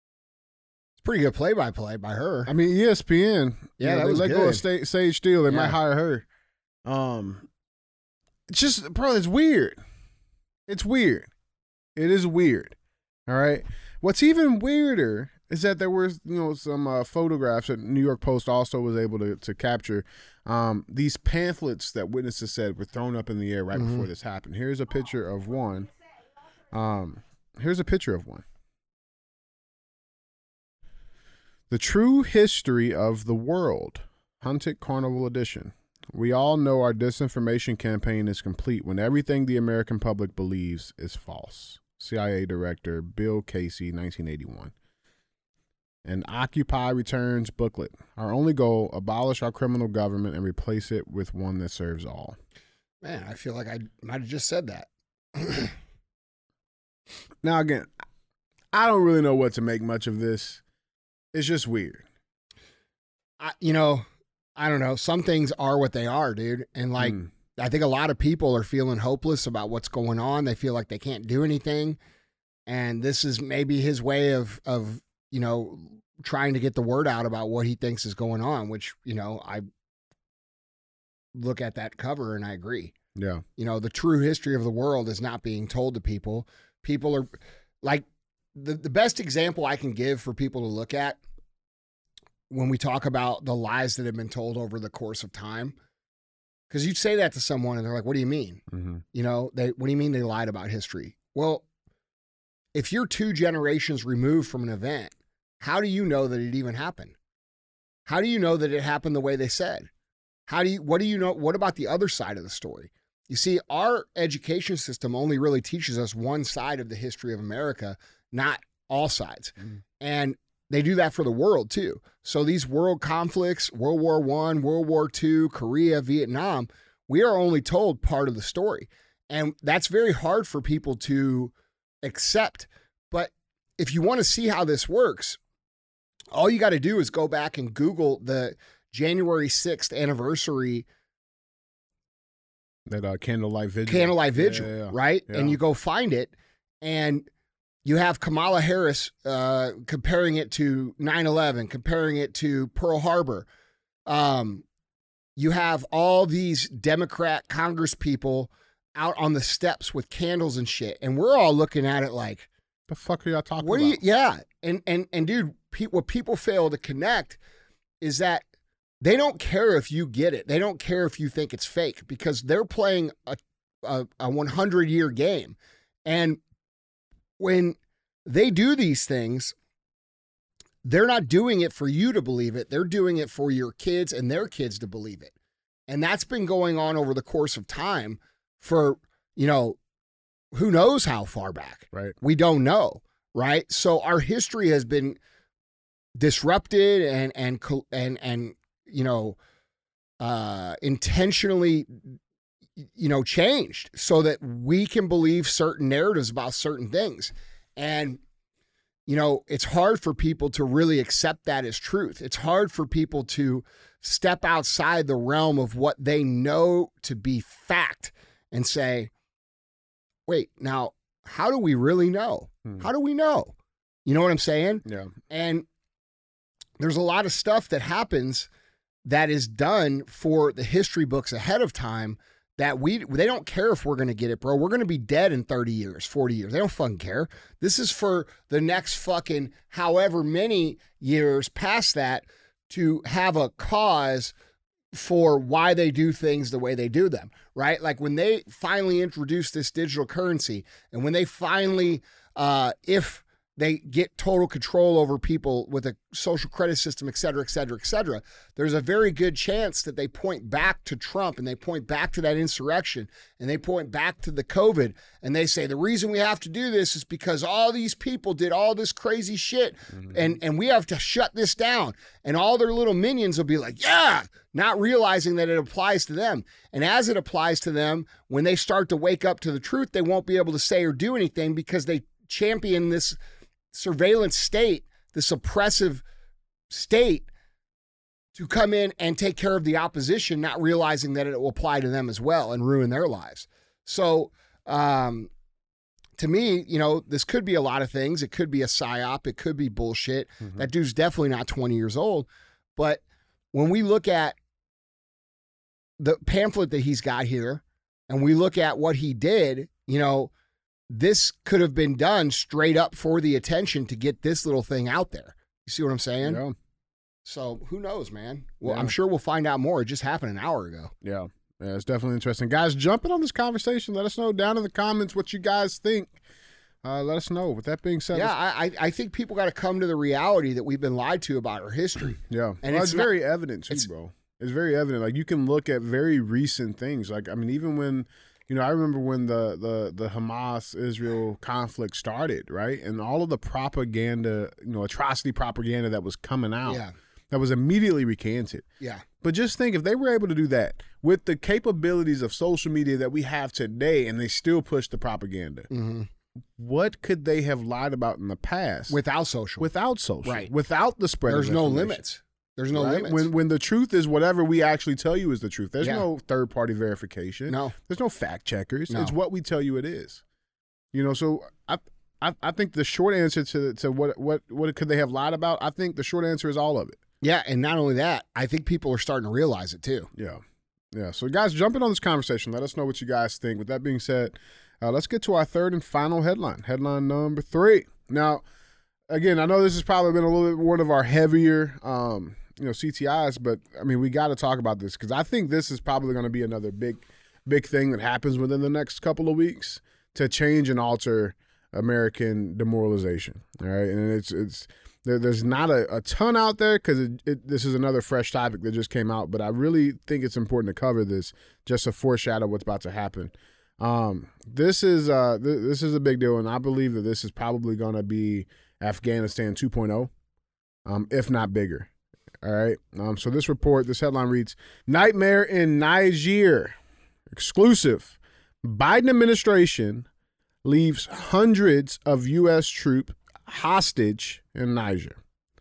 It's pretty good play-by-play by her. I mean, E S P N. Yeah, you know, that they was let go good. of Sta- Sage Steele. They Yeah. might hire her. Um, it's just, bro, it's weird. It's weird. It is weird. All right. What's even weirder is that there were, you know, some uh, photographs that New York Post also was able to, to capture. Um, these pamphlets that witnesses said were thrown up in the air right Mhm. before this happened. Here's a picture of one. Um, here's a picture of one. The True History of the World, Hunted Carnival Edition. We all know our disinformation campaign is complete when everything the American public believes is false. C I A Director Bill Casey, nineteen eighty-one. An Occupy Returns booklet. Our only goal, abolish our criminal government and replace it with one that serves all. Man, I feel like I might have just said that. Now, again, I don't really know what to make much of this. It's just weird. I, you know, I don't know. Some things are what they are, dude. And like, Mm. I think a lot of people are feeling hopeless about what's going on. They feel like they can't do anything. And this is maybe his way of, of, you know, trying to get the word out about what he thinks is going on, which, you know, I look at that cover and I agree. Yeah. You know, the true history of the world is not being told to people. People are like, the, the best example I can give for people to look at when we talk about the lies that have been told over the course of time, because you'd say that to someone and they're like, what do you mean? Mm-hmm. You know, they, what do you mean they lied about history? Well, if you're two generations removed from an event, how do you know that it even happened? How do you know that it happened the way they said? How do you, what do you know? What about the other side of the story? You see, our education system only really teaches us one side of the history of America, not all sides. Mm. And they do that for the world too. So these world conflicts, World War One, World War Two, Korea, Vietnam, we are only told part of the story. And that's very hard for people to accept. But if you want to see how this works, all you got to do is go back and Google the January sixth anniversary That uh, candlelight vigil. Candlelight vigil, yeah, yeah, yeah. right? Yeah. And you go find it, and you have Kamala Harris uh, comparing it to nine eleven, comparing it to Pearl Harbor. Um, you have all these Democrat Congress people out on the steps with candles and shit, and we're all looking at it like, the fuck are y'all talking what about? are you? Yeah, and and and dude, pe- what people fail to connect is that they don't care if you get it. They don't care if you think it's fake because they're playing a a, a one hundred year game, and when they do these things, they're not doing it for you to believe it. They're doing it for your kids and their kids to believe it. And that's been going on over the course of time for, you know, who knows how far back. Right. We don't know, right? So our history has been disrupted and and and and you know, uh intentionally you know, changed so that we can believe certain narratives about certain things. And, you know, it's hard for people to really accept that as truth. It's hard for people to step outside the realm of what they know to be fact and say, wait, now, how do we really know? Hmm. How do we know? You know what I'm saying? Yeah. And there's a lot of stuff that happens that is done for the history books ahead of time that we they don't care if we're going to get it, bro. We're going to be dead in thirty years, forty years. They don't fucking care. This is for the next fucking however many years past that to have a cause for why they do things the way they do them, right? Like when they finally introduce this digital currency and when they finally, uh, if they get total control over people with a social credit system, et cetera, et cetera, et cetera, there's a very good chance that they point back to Trump and they point back to that insurrection and they point back to the COVID and they say, the reason we have to do this is because all these people did all this crazy shit mm-hmm. and, and we have to shut this down. And all their little minions will be like, yeah, not realizing that it applies to them. And as it applies to them, when they start to wake up to the truth, they won't be able to say or do anything because they champion this surveillance state, this oppressive state, to come in and take care of the opposition, not realizing that it will apply to them as well and ruin their lives. So, um, to me, you know, this could be a lot of things. It could be a psyop. It could be bullshit. Mm-hmm. That dude's definitely not twenty years old. But when we look at the pamphlet that he's got here and we look at what he did, you know, this could have been done straight up for the attention to get this little thing out there. You see what I'm saying? Yeah. So who knows, man? Well, Yeah. I'm sure we'll find out more. It just happened an hour ago. Yeah. Yeah, it's definitely interesting. Guys, jump in on this conversation. Let us know down in the comments what you guys think. Uh, let us know. With that being said, Yeah, let's- I, I think people got to come to the reality that we've been lied to about our history. yeah. And Well, it's it's not- very evident too, it's- bro. It's very evident. Like, you can look at very recent things. Like, I mean, even when, you know, I remember when the the the Hamas-Israel conflict started, right? And all of the propaganda, you know, atrocity propaganda that was coming out, Yeah. that was immediately recanted. Yeah. But just think, if they were able to do that with the capabilities of social media that we have today, and they still push the propaganda, Mm-hmm. what could they have lied about in the past Without social. without social, Right. without the spread? There's of no information, limits. There's no right? limits. When when the truth is whatever we actually tell you is the truth. There's Yeah. no third party verification. No. There's no fact checkers. No. It's what we tell you it is. You know, so I. I, I think the short answer to to what what what could they have lied about? I think the short answer is all of it. Yeah, and not only that, I think people are starting to realize it too. Yeah. Yeah. So, guys, jump in on this conversation. Let us know what you guys think. With that being said, uh, let's get to our third and final headline. Headline number three. Now, again, I know this has probably been a little bit one of our heavier, um, you know, C T Is, but, I mean, we got to talk about this because I think this is probably going to be another big, big thing that happens within the next couple of weeks to change and alter American demoralization. All right. And it's, it's, There, there's not a, a ton out there because it, it, this is another fresh topic that just came out, but I really think it's important to cover this just to foreshadow what's about to happen. Um, this is uh, th- this is a big deal, and I believe that this is probably going to be Afghanistan two point oh, um, if not bigger. All right. Um, so this report, this headline reads, "Nightmare in Niger, exclusive. Biden administration leaves hundreds of U S troops hostage in Niger."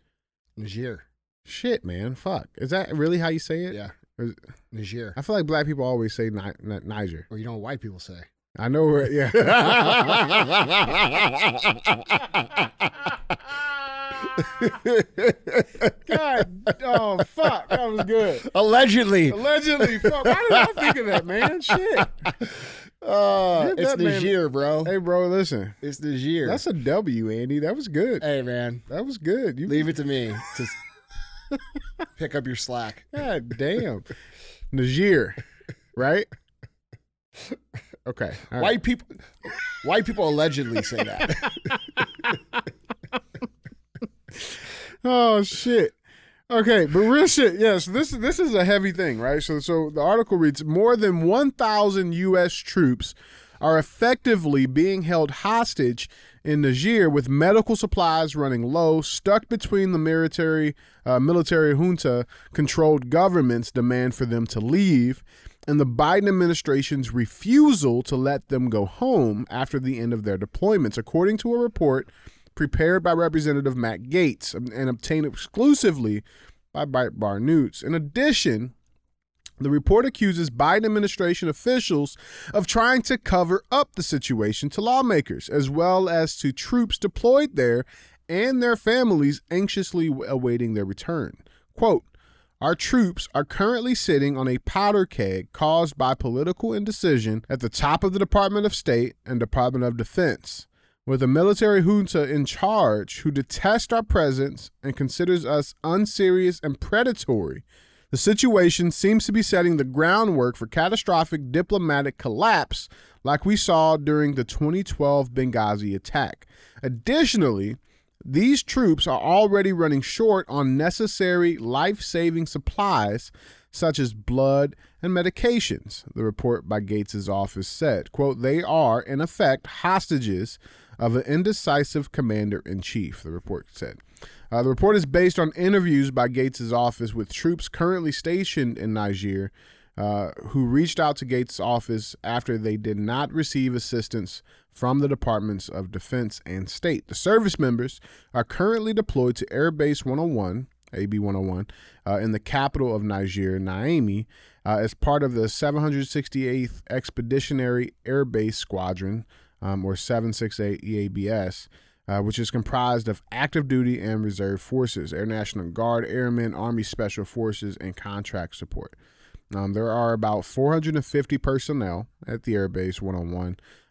Niger. Shit, man. Fuck. Is that really how you say it? Yeah. Or is- Niger. I feel like black people always say Ni- Ni- Niger. Or you know what white people say. I know where, yeah. God, oh, fuck. That was good. Allegedly. Allegedly. Fuck. Why did I think of that, man? Shit. Uh, Give it's that man- Niger, bro. Hey, bro, listen. It's Niger. That's a W, Andy. That was good. Hey, man. That was good. You Leave it to me to pick up your slack. God damn. Niger, right? Okay. all right. White people white people allegedly say that. Oh shit. Okay, but real shit. Yes, this this is a heavy thing, right? So so the article reads, more than one thousand U S troops are effectively being held hostage in Niger, with medical supplies running low, stuck between the military uh, military junta controlled government's demand for them to leave and the Biden administration's refusal to let them go home after the end of their deployments, according to a report prepared by Representative Matt Gaetz and obtained exclusively by Breitbart News. In addition, the report accuses Biden administration officials of trying to cover up the situation to lawmakers, as well as to troops deployed there and their families anxiously awaiting their return. Quote, "Our troops are currently sitting on a powder keg caused by political indecision at the top of the Department of State and Department of Defense, with a military junta in charge who detests our presence and considers us unserious and predatory. The situation seems to be setting the groundwork for catastrophic diplomatic collapse like we saw during the twenty twelve Benghazi attack. Additionally, these troops are already running short on necessary life-saving supplies such as blood and medications," the report by Gates' office said. Quote, "They are, in effect, hostages of an indecisive commander-in-chief," the report said. Uh, the report is based on interviews by Gates' office with troops currently stationed in Niger uh, who reached out to Gates' office after they did not receive assistance from the Departments of Defense and State. The service members are currently deployed to Air Base one oh one, A B one oh one, uh, in the capital of Niger, Niamey, uh, as part of the seven hundred sixty-eighth Expeditionary Air Base Squadron, um, or seven sixty-eight E A B S, uh, which is comprised of active duty and reserve forces, Air National Guard, Airmen, Army Special Forces, and contract support. Um, there are about four hundred fifty personnel at the Air Base one oh one,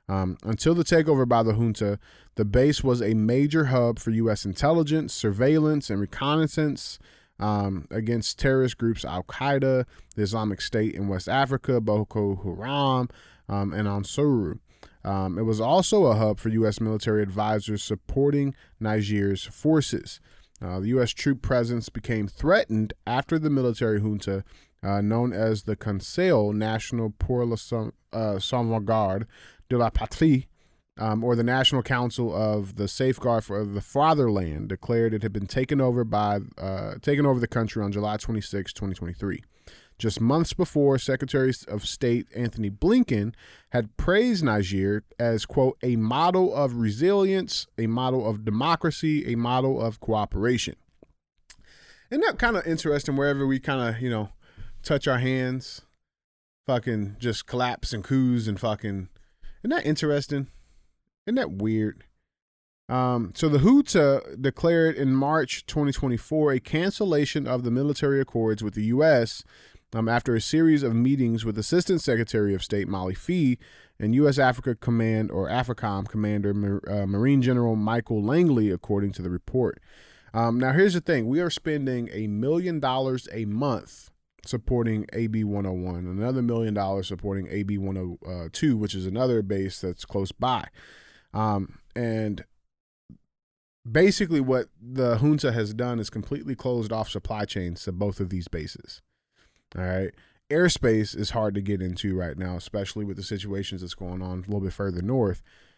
Um, until the takeover by the junta, the base was a major hub for U S intelligence, surveillance, and reconnaissance um, against terrorist groups Al-Qaeda, the Islamic State in West Africa, Boko Haram, um, and Ansuru. Um, it was also a hub for U S military advisors supporting Niger's forces. Uh, the U S troop presence became threatened after the military junta, uh, known as the Conseil National pour la uh, Sauvegarde de la Patrie, um, or the National Council of the Safeguard for the Fatherland, declared it had been taken over by uh, taken over the country on July twenty-sixth, twenty twenty-three. Just months before, Secretary of State Anthony Blinken had praised Niger as, quote, a model of resilience, a model of democracy, a model of cooperation. Isn't that kind of interesting? Wherever we kind of, you know, touch our hands, fucking just collapse and coups and fucking, isn't that interesting? Isn't that weird? Um, so the junta declared in March twenty twenty-four a cancellation of the military accords with the U S um, after a series of meetings with Assistant Secretary of State Molly Fee and U S Africa Command, or AFRICOM Commander uh, Marine General Michael Langley, according to the report. Um, now, here's the thing. We are spending a million dollars a month supporting A B one oh one, another million dollars supporting A B one oh two, which is another base that's close by. Um, and basically what the junta has done is completely closed off supply chains to both of these bases. All right. Airspace is hard to get into right now, especially with the situations that's going on a little bit further north.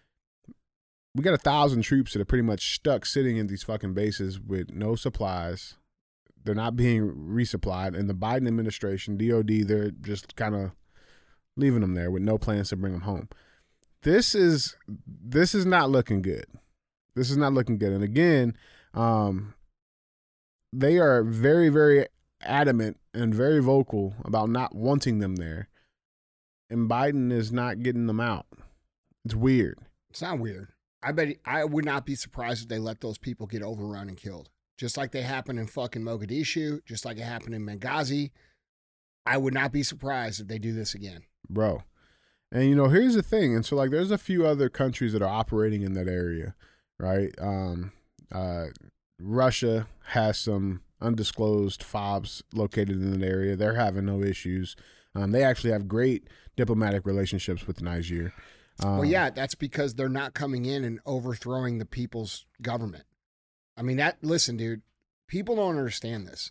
We got a thousand troops that are pretty much stuck sitting in these fucking bases with no supplies. They're not being resupplied. And the Biden administration, D O D, they're just kind of leaving them there with no plans to bring them home. This is this is not looking good. This is not looking good. And again, um, they are very, very adamant and very vocal about not wanting them there. And Biden is not getting them out. It's weird. It's not weird. I bet I would not be surprised if they let those people get overrun and killed. Just like they happened in fucking Mogadishu, just like it happened in Benghazi. I would not be surprised if they do this again. Bro. And, you know, here's the thing. And so, like, there's a few other countries that are operating in that area, right? Um, uh, Russia has some undisclosed fobs located in that area. They're having no issues. Um, they actually have great diplomatic relationships with Niger. Um, well, yeah, that's because they're not coming in and overthrowing the people's government. I mean, that, listen, dude, people don't understand this.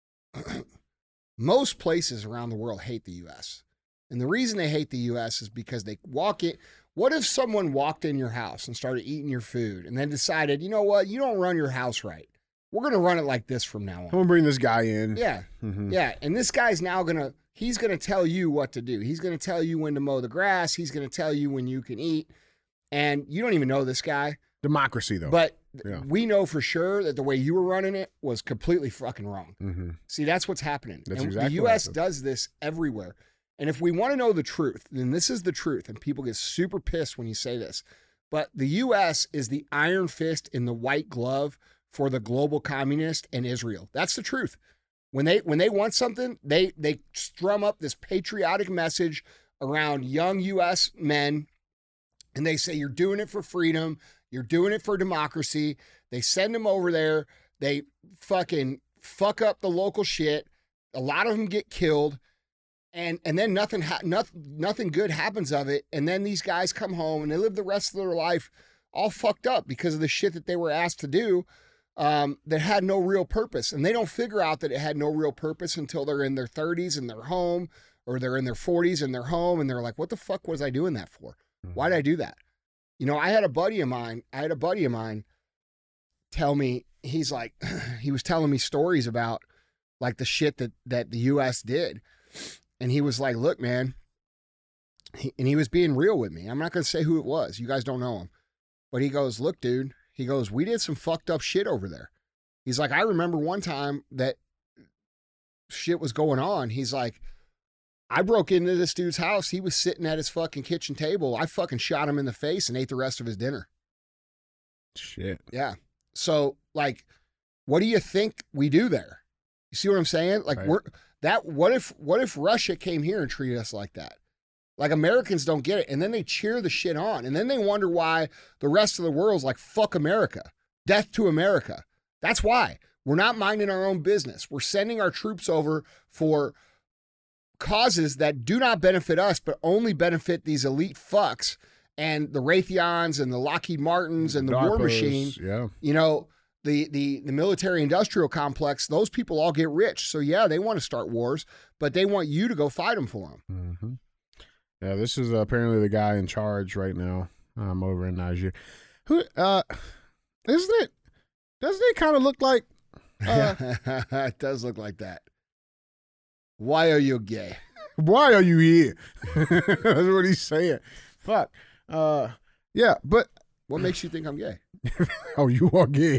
Most places around the world hate the U S. And the reason they hate the U S is because they walk it. What if someone walked in your house and started eating your food and then decided, you know what, you don't run your house right. We're going to run it like this from now on. I'm going to bring this guy in. Yeah. Mm-hmm. Yeah. And this guy's now going to, he's going to tell you what to do. He's going to tell you when to mow the grass. He's going to tell you when you can eat. And you don't even know this guy. Democracy, though. But yeah. we know for sure that the way you were running it was completely fucking wrong. Mm-hmm. See, that's what's happening. That's and exactly the U S what does this everywhere. And if we want to know the truth, then this is the truth. And people get super pissed when you say this. But the U S is the iron fist in the white glove for the global communist and Israel. That's the truth. When they when they want something, they they strum up this patriotic message around young U S men, and they say, you're doing it for freedom, you're doing it for democracy. They send them over there, they fucking fuck up the local shit. A lot of them get killed, and and then nothing ha- nothing nothing good happens of it. And then these guys come home and they live the rest of their life all fucked up because of the shit that they were asked to do. Um, that had no real purpose. And they don't figure out that it had no real purpose until they're in their thirties and they're home, or they're in their forties and they're home, and they're like, what the fuck was I doing that for? Why did I do that? You know, I had a buddy of mine, I had a buddy of mine tell me, he's like, he was telling me stories about like the shit that, that the U S did. And he was like, look, man, he, and he was being real with me. I'm not going to say who it was. You guys don't know him. But he goes, look, dude, he goes, we did some fucked up shit over there. He's like, I remember one time that shit was going on. He's like, I broke into this dude's house. He was sitting at his fucking kitchen table. I fucking shot him in the face and ate the rest of his dinner. Shit. Yeah. So, like, what do you think we do there? You see what I'm saying? Like, right. we're that. What if what if Russia came here and treated us like that? Like, Americans don't get it. And then they cheer the shit on. And then they wonder why the rest of the world's like, fuck America. Death to America. That's why. We're not minding our own business. We're sending our troops over for causes that do not benefit us, but only benefit these elite fucks and the Raytheons and the Lockheed Martins and the DARPAs, war machine. Yeah. You know, the the the military industrial complex, those people all get rich. So yeah, they want to start wars, but they want you to go fight them for them. Mm-hmm. Yeah, this is uh, apparently the guy in charge right now um, over in Nigeria. Who, uh, isn't it, doesn't it kind of look like? Uh, it does look like that. Why are you gay? Why are you here? That's what he's saying. Fuck. Uh, yeah, but. What makes you think I'm gay? Oh, you are gay.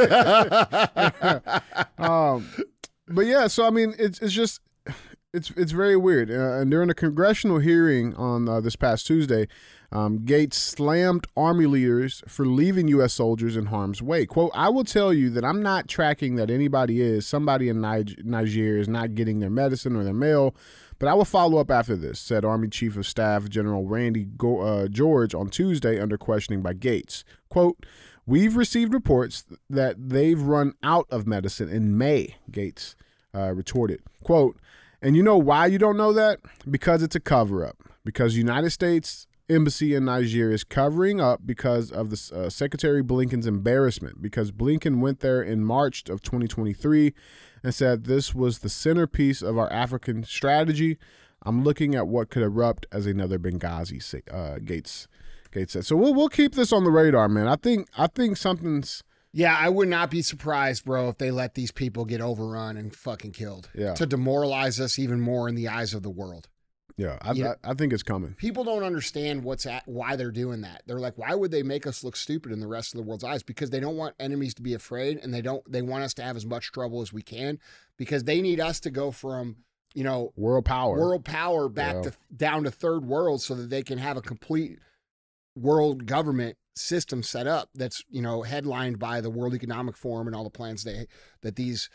um, but yeah, so I mean, it's it's just it's it's very weird. Uh, and during a congressional hearing on uh, this past Tuesday, um, Gaetz slammed Army leaders for leaving U S soldiers in harm's way. Quote, "I will tell you that I'm not tracking that anybody is. Somebody in Niger- Nigeria is not getting their medicine or their mail. But I will follow up after this," said Army Chief of Staff General Randy Go- uh, George on Tuesday under questioning by Gaetz. Quote, "We've received reports that they've run out of medicine in May," Gaetz uh, retorted. Quote, "And you know why you don't know that? Because it's a cover-up. Because the United States Embassy in Nigeria is covering up because of the uh, Secretary Blinken's embarrassment. Because Blinken went there in March of twenty twenty-three and said this was the centerpiece of our African strategy. I'm looking at what could erupt as another Benghazi," uh, Gaetz Gaetz said. So we'll we'll keep this on the radar, man. I think I think something's. Yeah, I would not be surprised, bro, if they let these people get overrun and fucking killed. Yeah. To demoralize us even more in the eyes of the world. Yeah, I, You know, I, I think it's coming. People don't understand what's at, why they're doing that. They're like, why would they make us look stupid in the rest of the world's eyes? Because they don't want enemies to be afraid, and they don't. They want us to have as much trouble as we can, because they need us to go from, you know, World power. world power back Yeah. to down to third world, so that they can have a complete world government system set up that's, you know, headlined by the World Economic Forum and all the plans they that these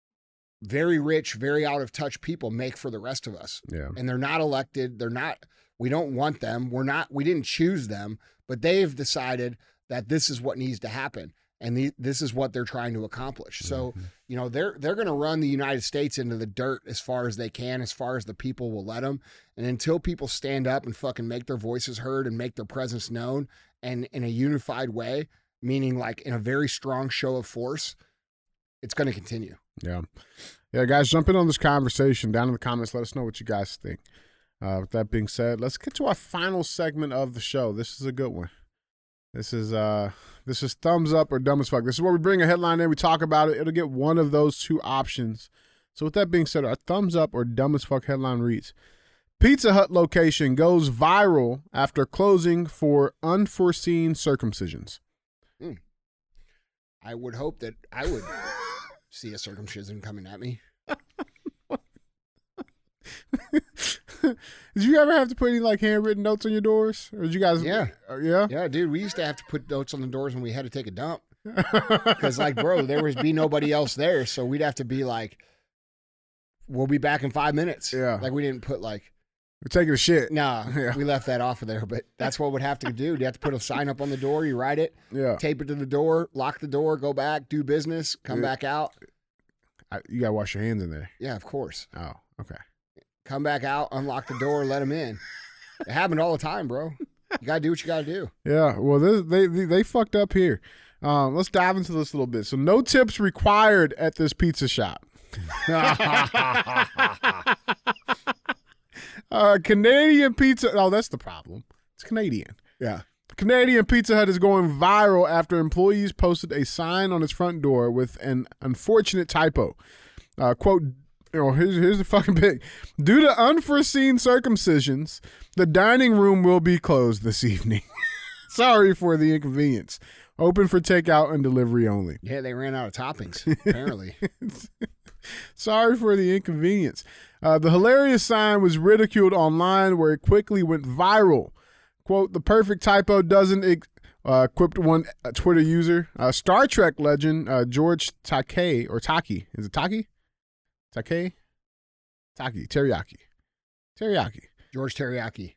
very rich, very out of touch people make for the rest of us. Yeah. And they're not elected. They're not, we don't want them. We're not, we didn't choose them, but they've decided that this is what needs to happen. And the, this is what they're trying to accomplish. So, Mm-hmm. you know, they're, they're going to run the United States into the dirt as far as they can, as far as the people will let them. And until people stand up and fucking make their voices heard and make their presence known, and in a unified way, meaning like in a very strong show of force, it's going to continue. Yeah. Yeah, guys, jump in on this conversation down in the comments. Let us know what you guys think. Uh, with that being said, let's get to our final segment of the show. This is a good one. This is uh, this is thumbs up or dumb as fuck. This is where we bring a headline in, we talk about it. It'll get one of those two options. So with that being said, our thumbs up or dumb as fuck headline reads, Pizza Hut location goes viral after closing for unforeseen circumcisions. Mm. I would hope that I would see a circumcision coming at me. Did you ever have to put any like handwritten notes on your doors? Or did you guys? Yeah. Uh, yeah. Yeah, dude, we used to have to put notes on the doors when we had to take a dump. Because, like, bro, there was be nobody else there. So we'd have to be like, we'll be back in five minutes. Yeah. Like, we didn't put like, We're taking a shit. nah, Yeah. we left that off of there. But that's what would have to do. You have to put a sign up on the door. You write it, Yeah. tape it to the door, lock the door, go back, do business, come Yeah. back out. I, you gotta wash your hands in there. Yeah, of course. Oh, okay. Come back out, unlock the door, let them in. It happened all the time, bro. You got to do what you got to do. Yeah. Well, this, they, they they fucked up here. Um, let's dive into this a little bit. So, no tips required at this pizza shop. uh, Canadian pizza. Oh, that's the problem. It's Canadian. Yeah. Canadian Pizza Hut is going viral after employees posted a sign on its front door with an unfortunate typo. Uh, quote, you know, here's, here's the fucking big. Due to unforeseen circumcisions, the dining room will be closed this evening. Sorry for the inconvenience. Open for takeout and delivery only. Yeah, they ran out of toppings, apparently. Sorry for the inconvenience. Uh, the hilarious sign was ridiculed online where it quickly went viral. Quote, the perfect typo doesn't ex- uh, quipped one uh, Twitter user. Uh, Star Trek legend uh, George Takei, or Taki. Is it Taki? Takei? Taki. Teriyaki. Teriyaki. George Teriyaki.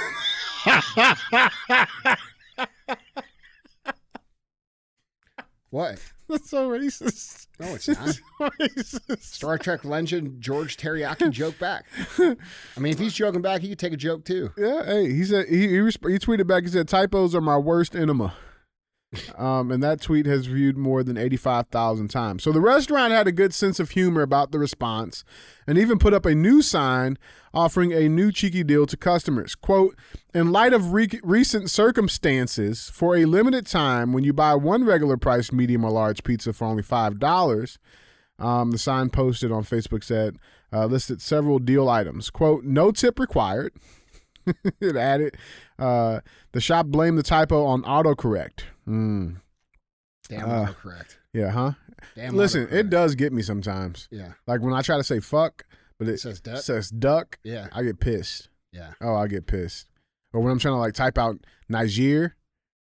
What? That's so racist. No, it's not. So racist. Star Trek legend George Teriyaki joke back. I mean, if he's joking back, he could take a joke too. Yeah, hey, he said he he, resp- he tweeted back. He said typos are my worst enema. Um, and that tweet has viewed more than eighty-five thousand times. So the restaurant had a good sense of humor about the response and even put up a new sign offering a new cheeky deal to customers. Quote, in light of re- recent circumstances, for a limited time, when you buy one regular priced medium or large pizza for only five dollars, um, the sign posted on Facebook said, uh, listed several deal items. Quote, no tip required. It added, uh, the shop blamed the typo on autocorrect. Mm. Damn Uh, autocorrect. Yeah, huh? Damn Listen, autocorrect. it does get me sometimes. Yeah. Like when I try to say fuck, but it, It says duck? says duck, Yeah. I get pissed. Yeah. Oh, I get pissed. Or when I'm trying to like type out Niger.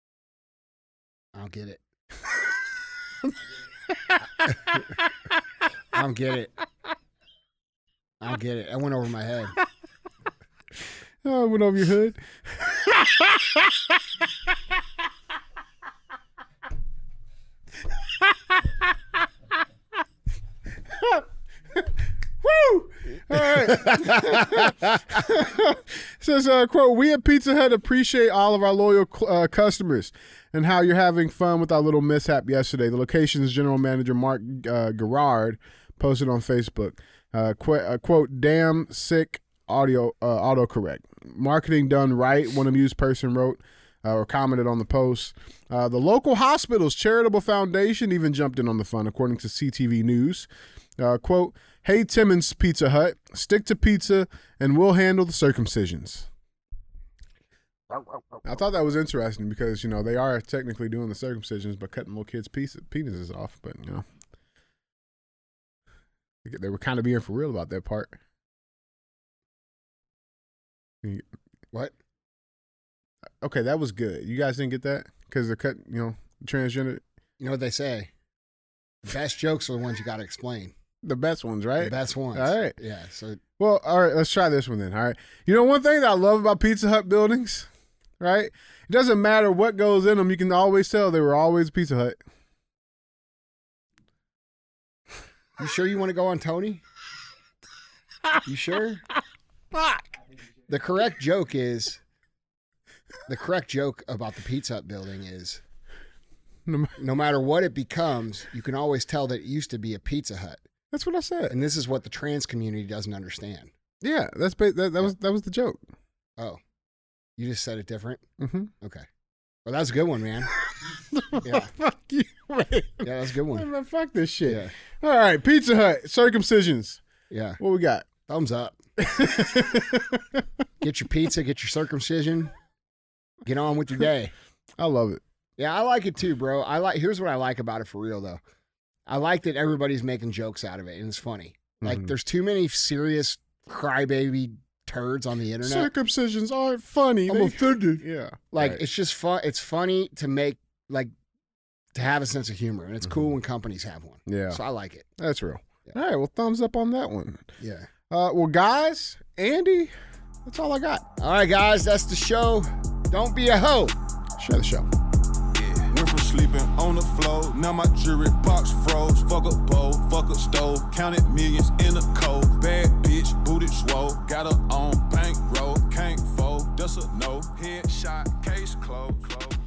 I don't get it. I don't get it. I don't get it. That went over my head. Oh, it went over your hood. Woo! All right. Says, uh, quote, we at Pizza Hut appreciate all of our loyal uh, customers and how you're having fun with our little mishap yesterday. The location's general manager, Mark uh, Gerard, posted on Facebook, uh, qu- uh, quote, damn sick audio uh, autocorrect. Marketing done right, one amused person wrote uh, or commented on the post. Uh, the local hospital's charitable foundation even jumped in on the fun, according to C T V News. Uh, quote, hey, Timmons Pizza Hut, stick to pizza and we'll handle the circumcisions. I thought that was interesting because, you know, they are technically doing the circumcisions by cutting little kids' piece, penises off, but, you know, they were kind of being for real about that part. What? Okay, that was good. You guys didn't get that? Because they're cut, you know, transgender. You know what they say? The best jokes are the ones you got to explain. The best ones, right? The best ones. All right. Yeah. So Well, all right, let's try this one then. All right. You know, one thing that I love about Pizza Hut buildings, right? It doesn't matter what goes in them. You can always tell they were always Pizza Hut. you sure you want to go on Tony? You sure? Fuck. The correct joke is, the correct joke about the Pizza Hut building is, No, no matter what it becomes, you can always tell that it used to be a Pizza Hut. that's what I said. And this is what the trans community doesn't understand. Yeah, that's ba- that, that was that was the joke. Oh, you just said it different? Mm-hmm. Okay. Well, that's a good one, man. Yeah. Fuck you, man. Yeah, that's a good one. Man, fuck this shit. Yeah. All right, Pizza Hut circumcisions. Yeah. What we got? Thumbs up. Get your pizza, get your circumcision. Get on with your day. I love it. Yeah, I like it too, bro. I like. Here's what I like about it for real, though. I like that everybody's making jokes out of it, and it's funny. Like, Mhm. there's too many serious crybaby turds on the internet. Circumcisions aren't funny. I'm They- offended. Yeah. Like, right. it's just fun. It's funny to make, like, to have a sense of humor, and it's cool when companies have one. Yeah. So I like it. That's real. Yeah. All right, well, thumbs up on that one. Yeah. Uh, well, guys, Andy, that's all I got. All right, guys, that's the show. Don't be a hoe. Share the show. Went from sleeping on the floor, now my jewelry box froze. Fuck a bowl, fuck a stove, counted millions in a cold. Bad bitch, booted swole, got her on bankroll, can't fold, that's a no. Headshot, case closed, closed.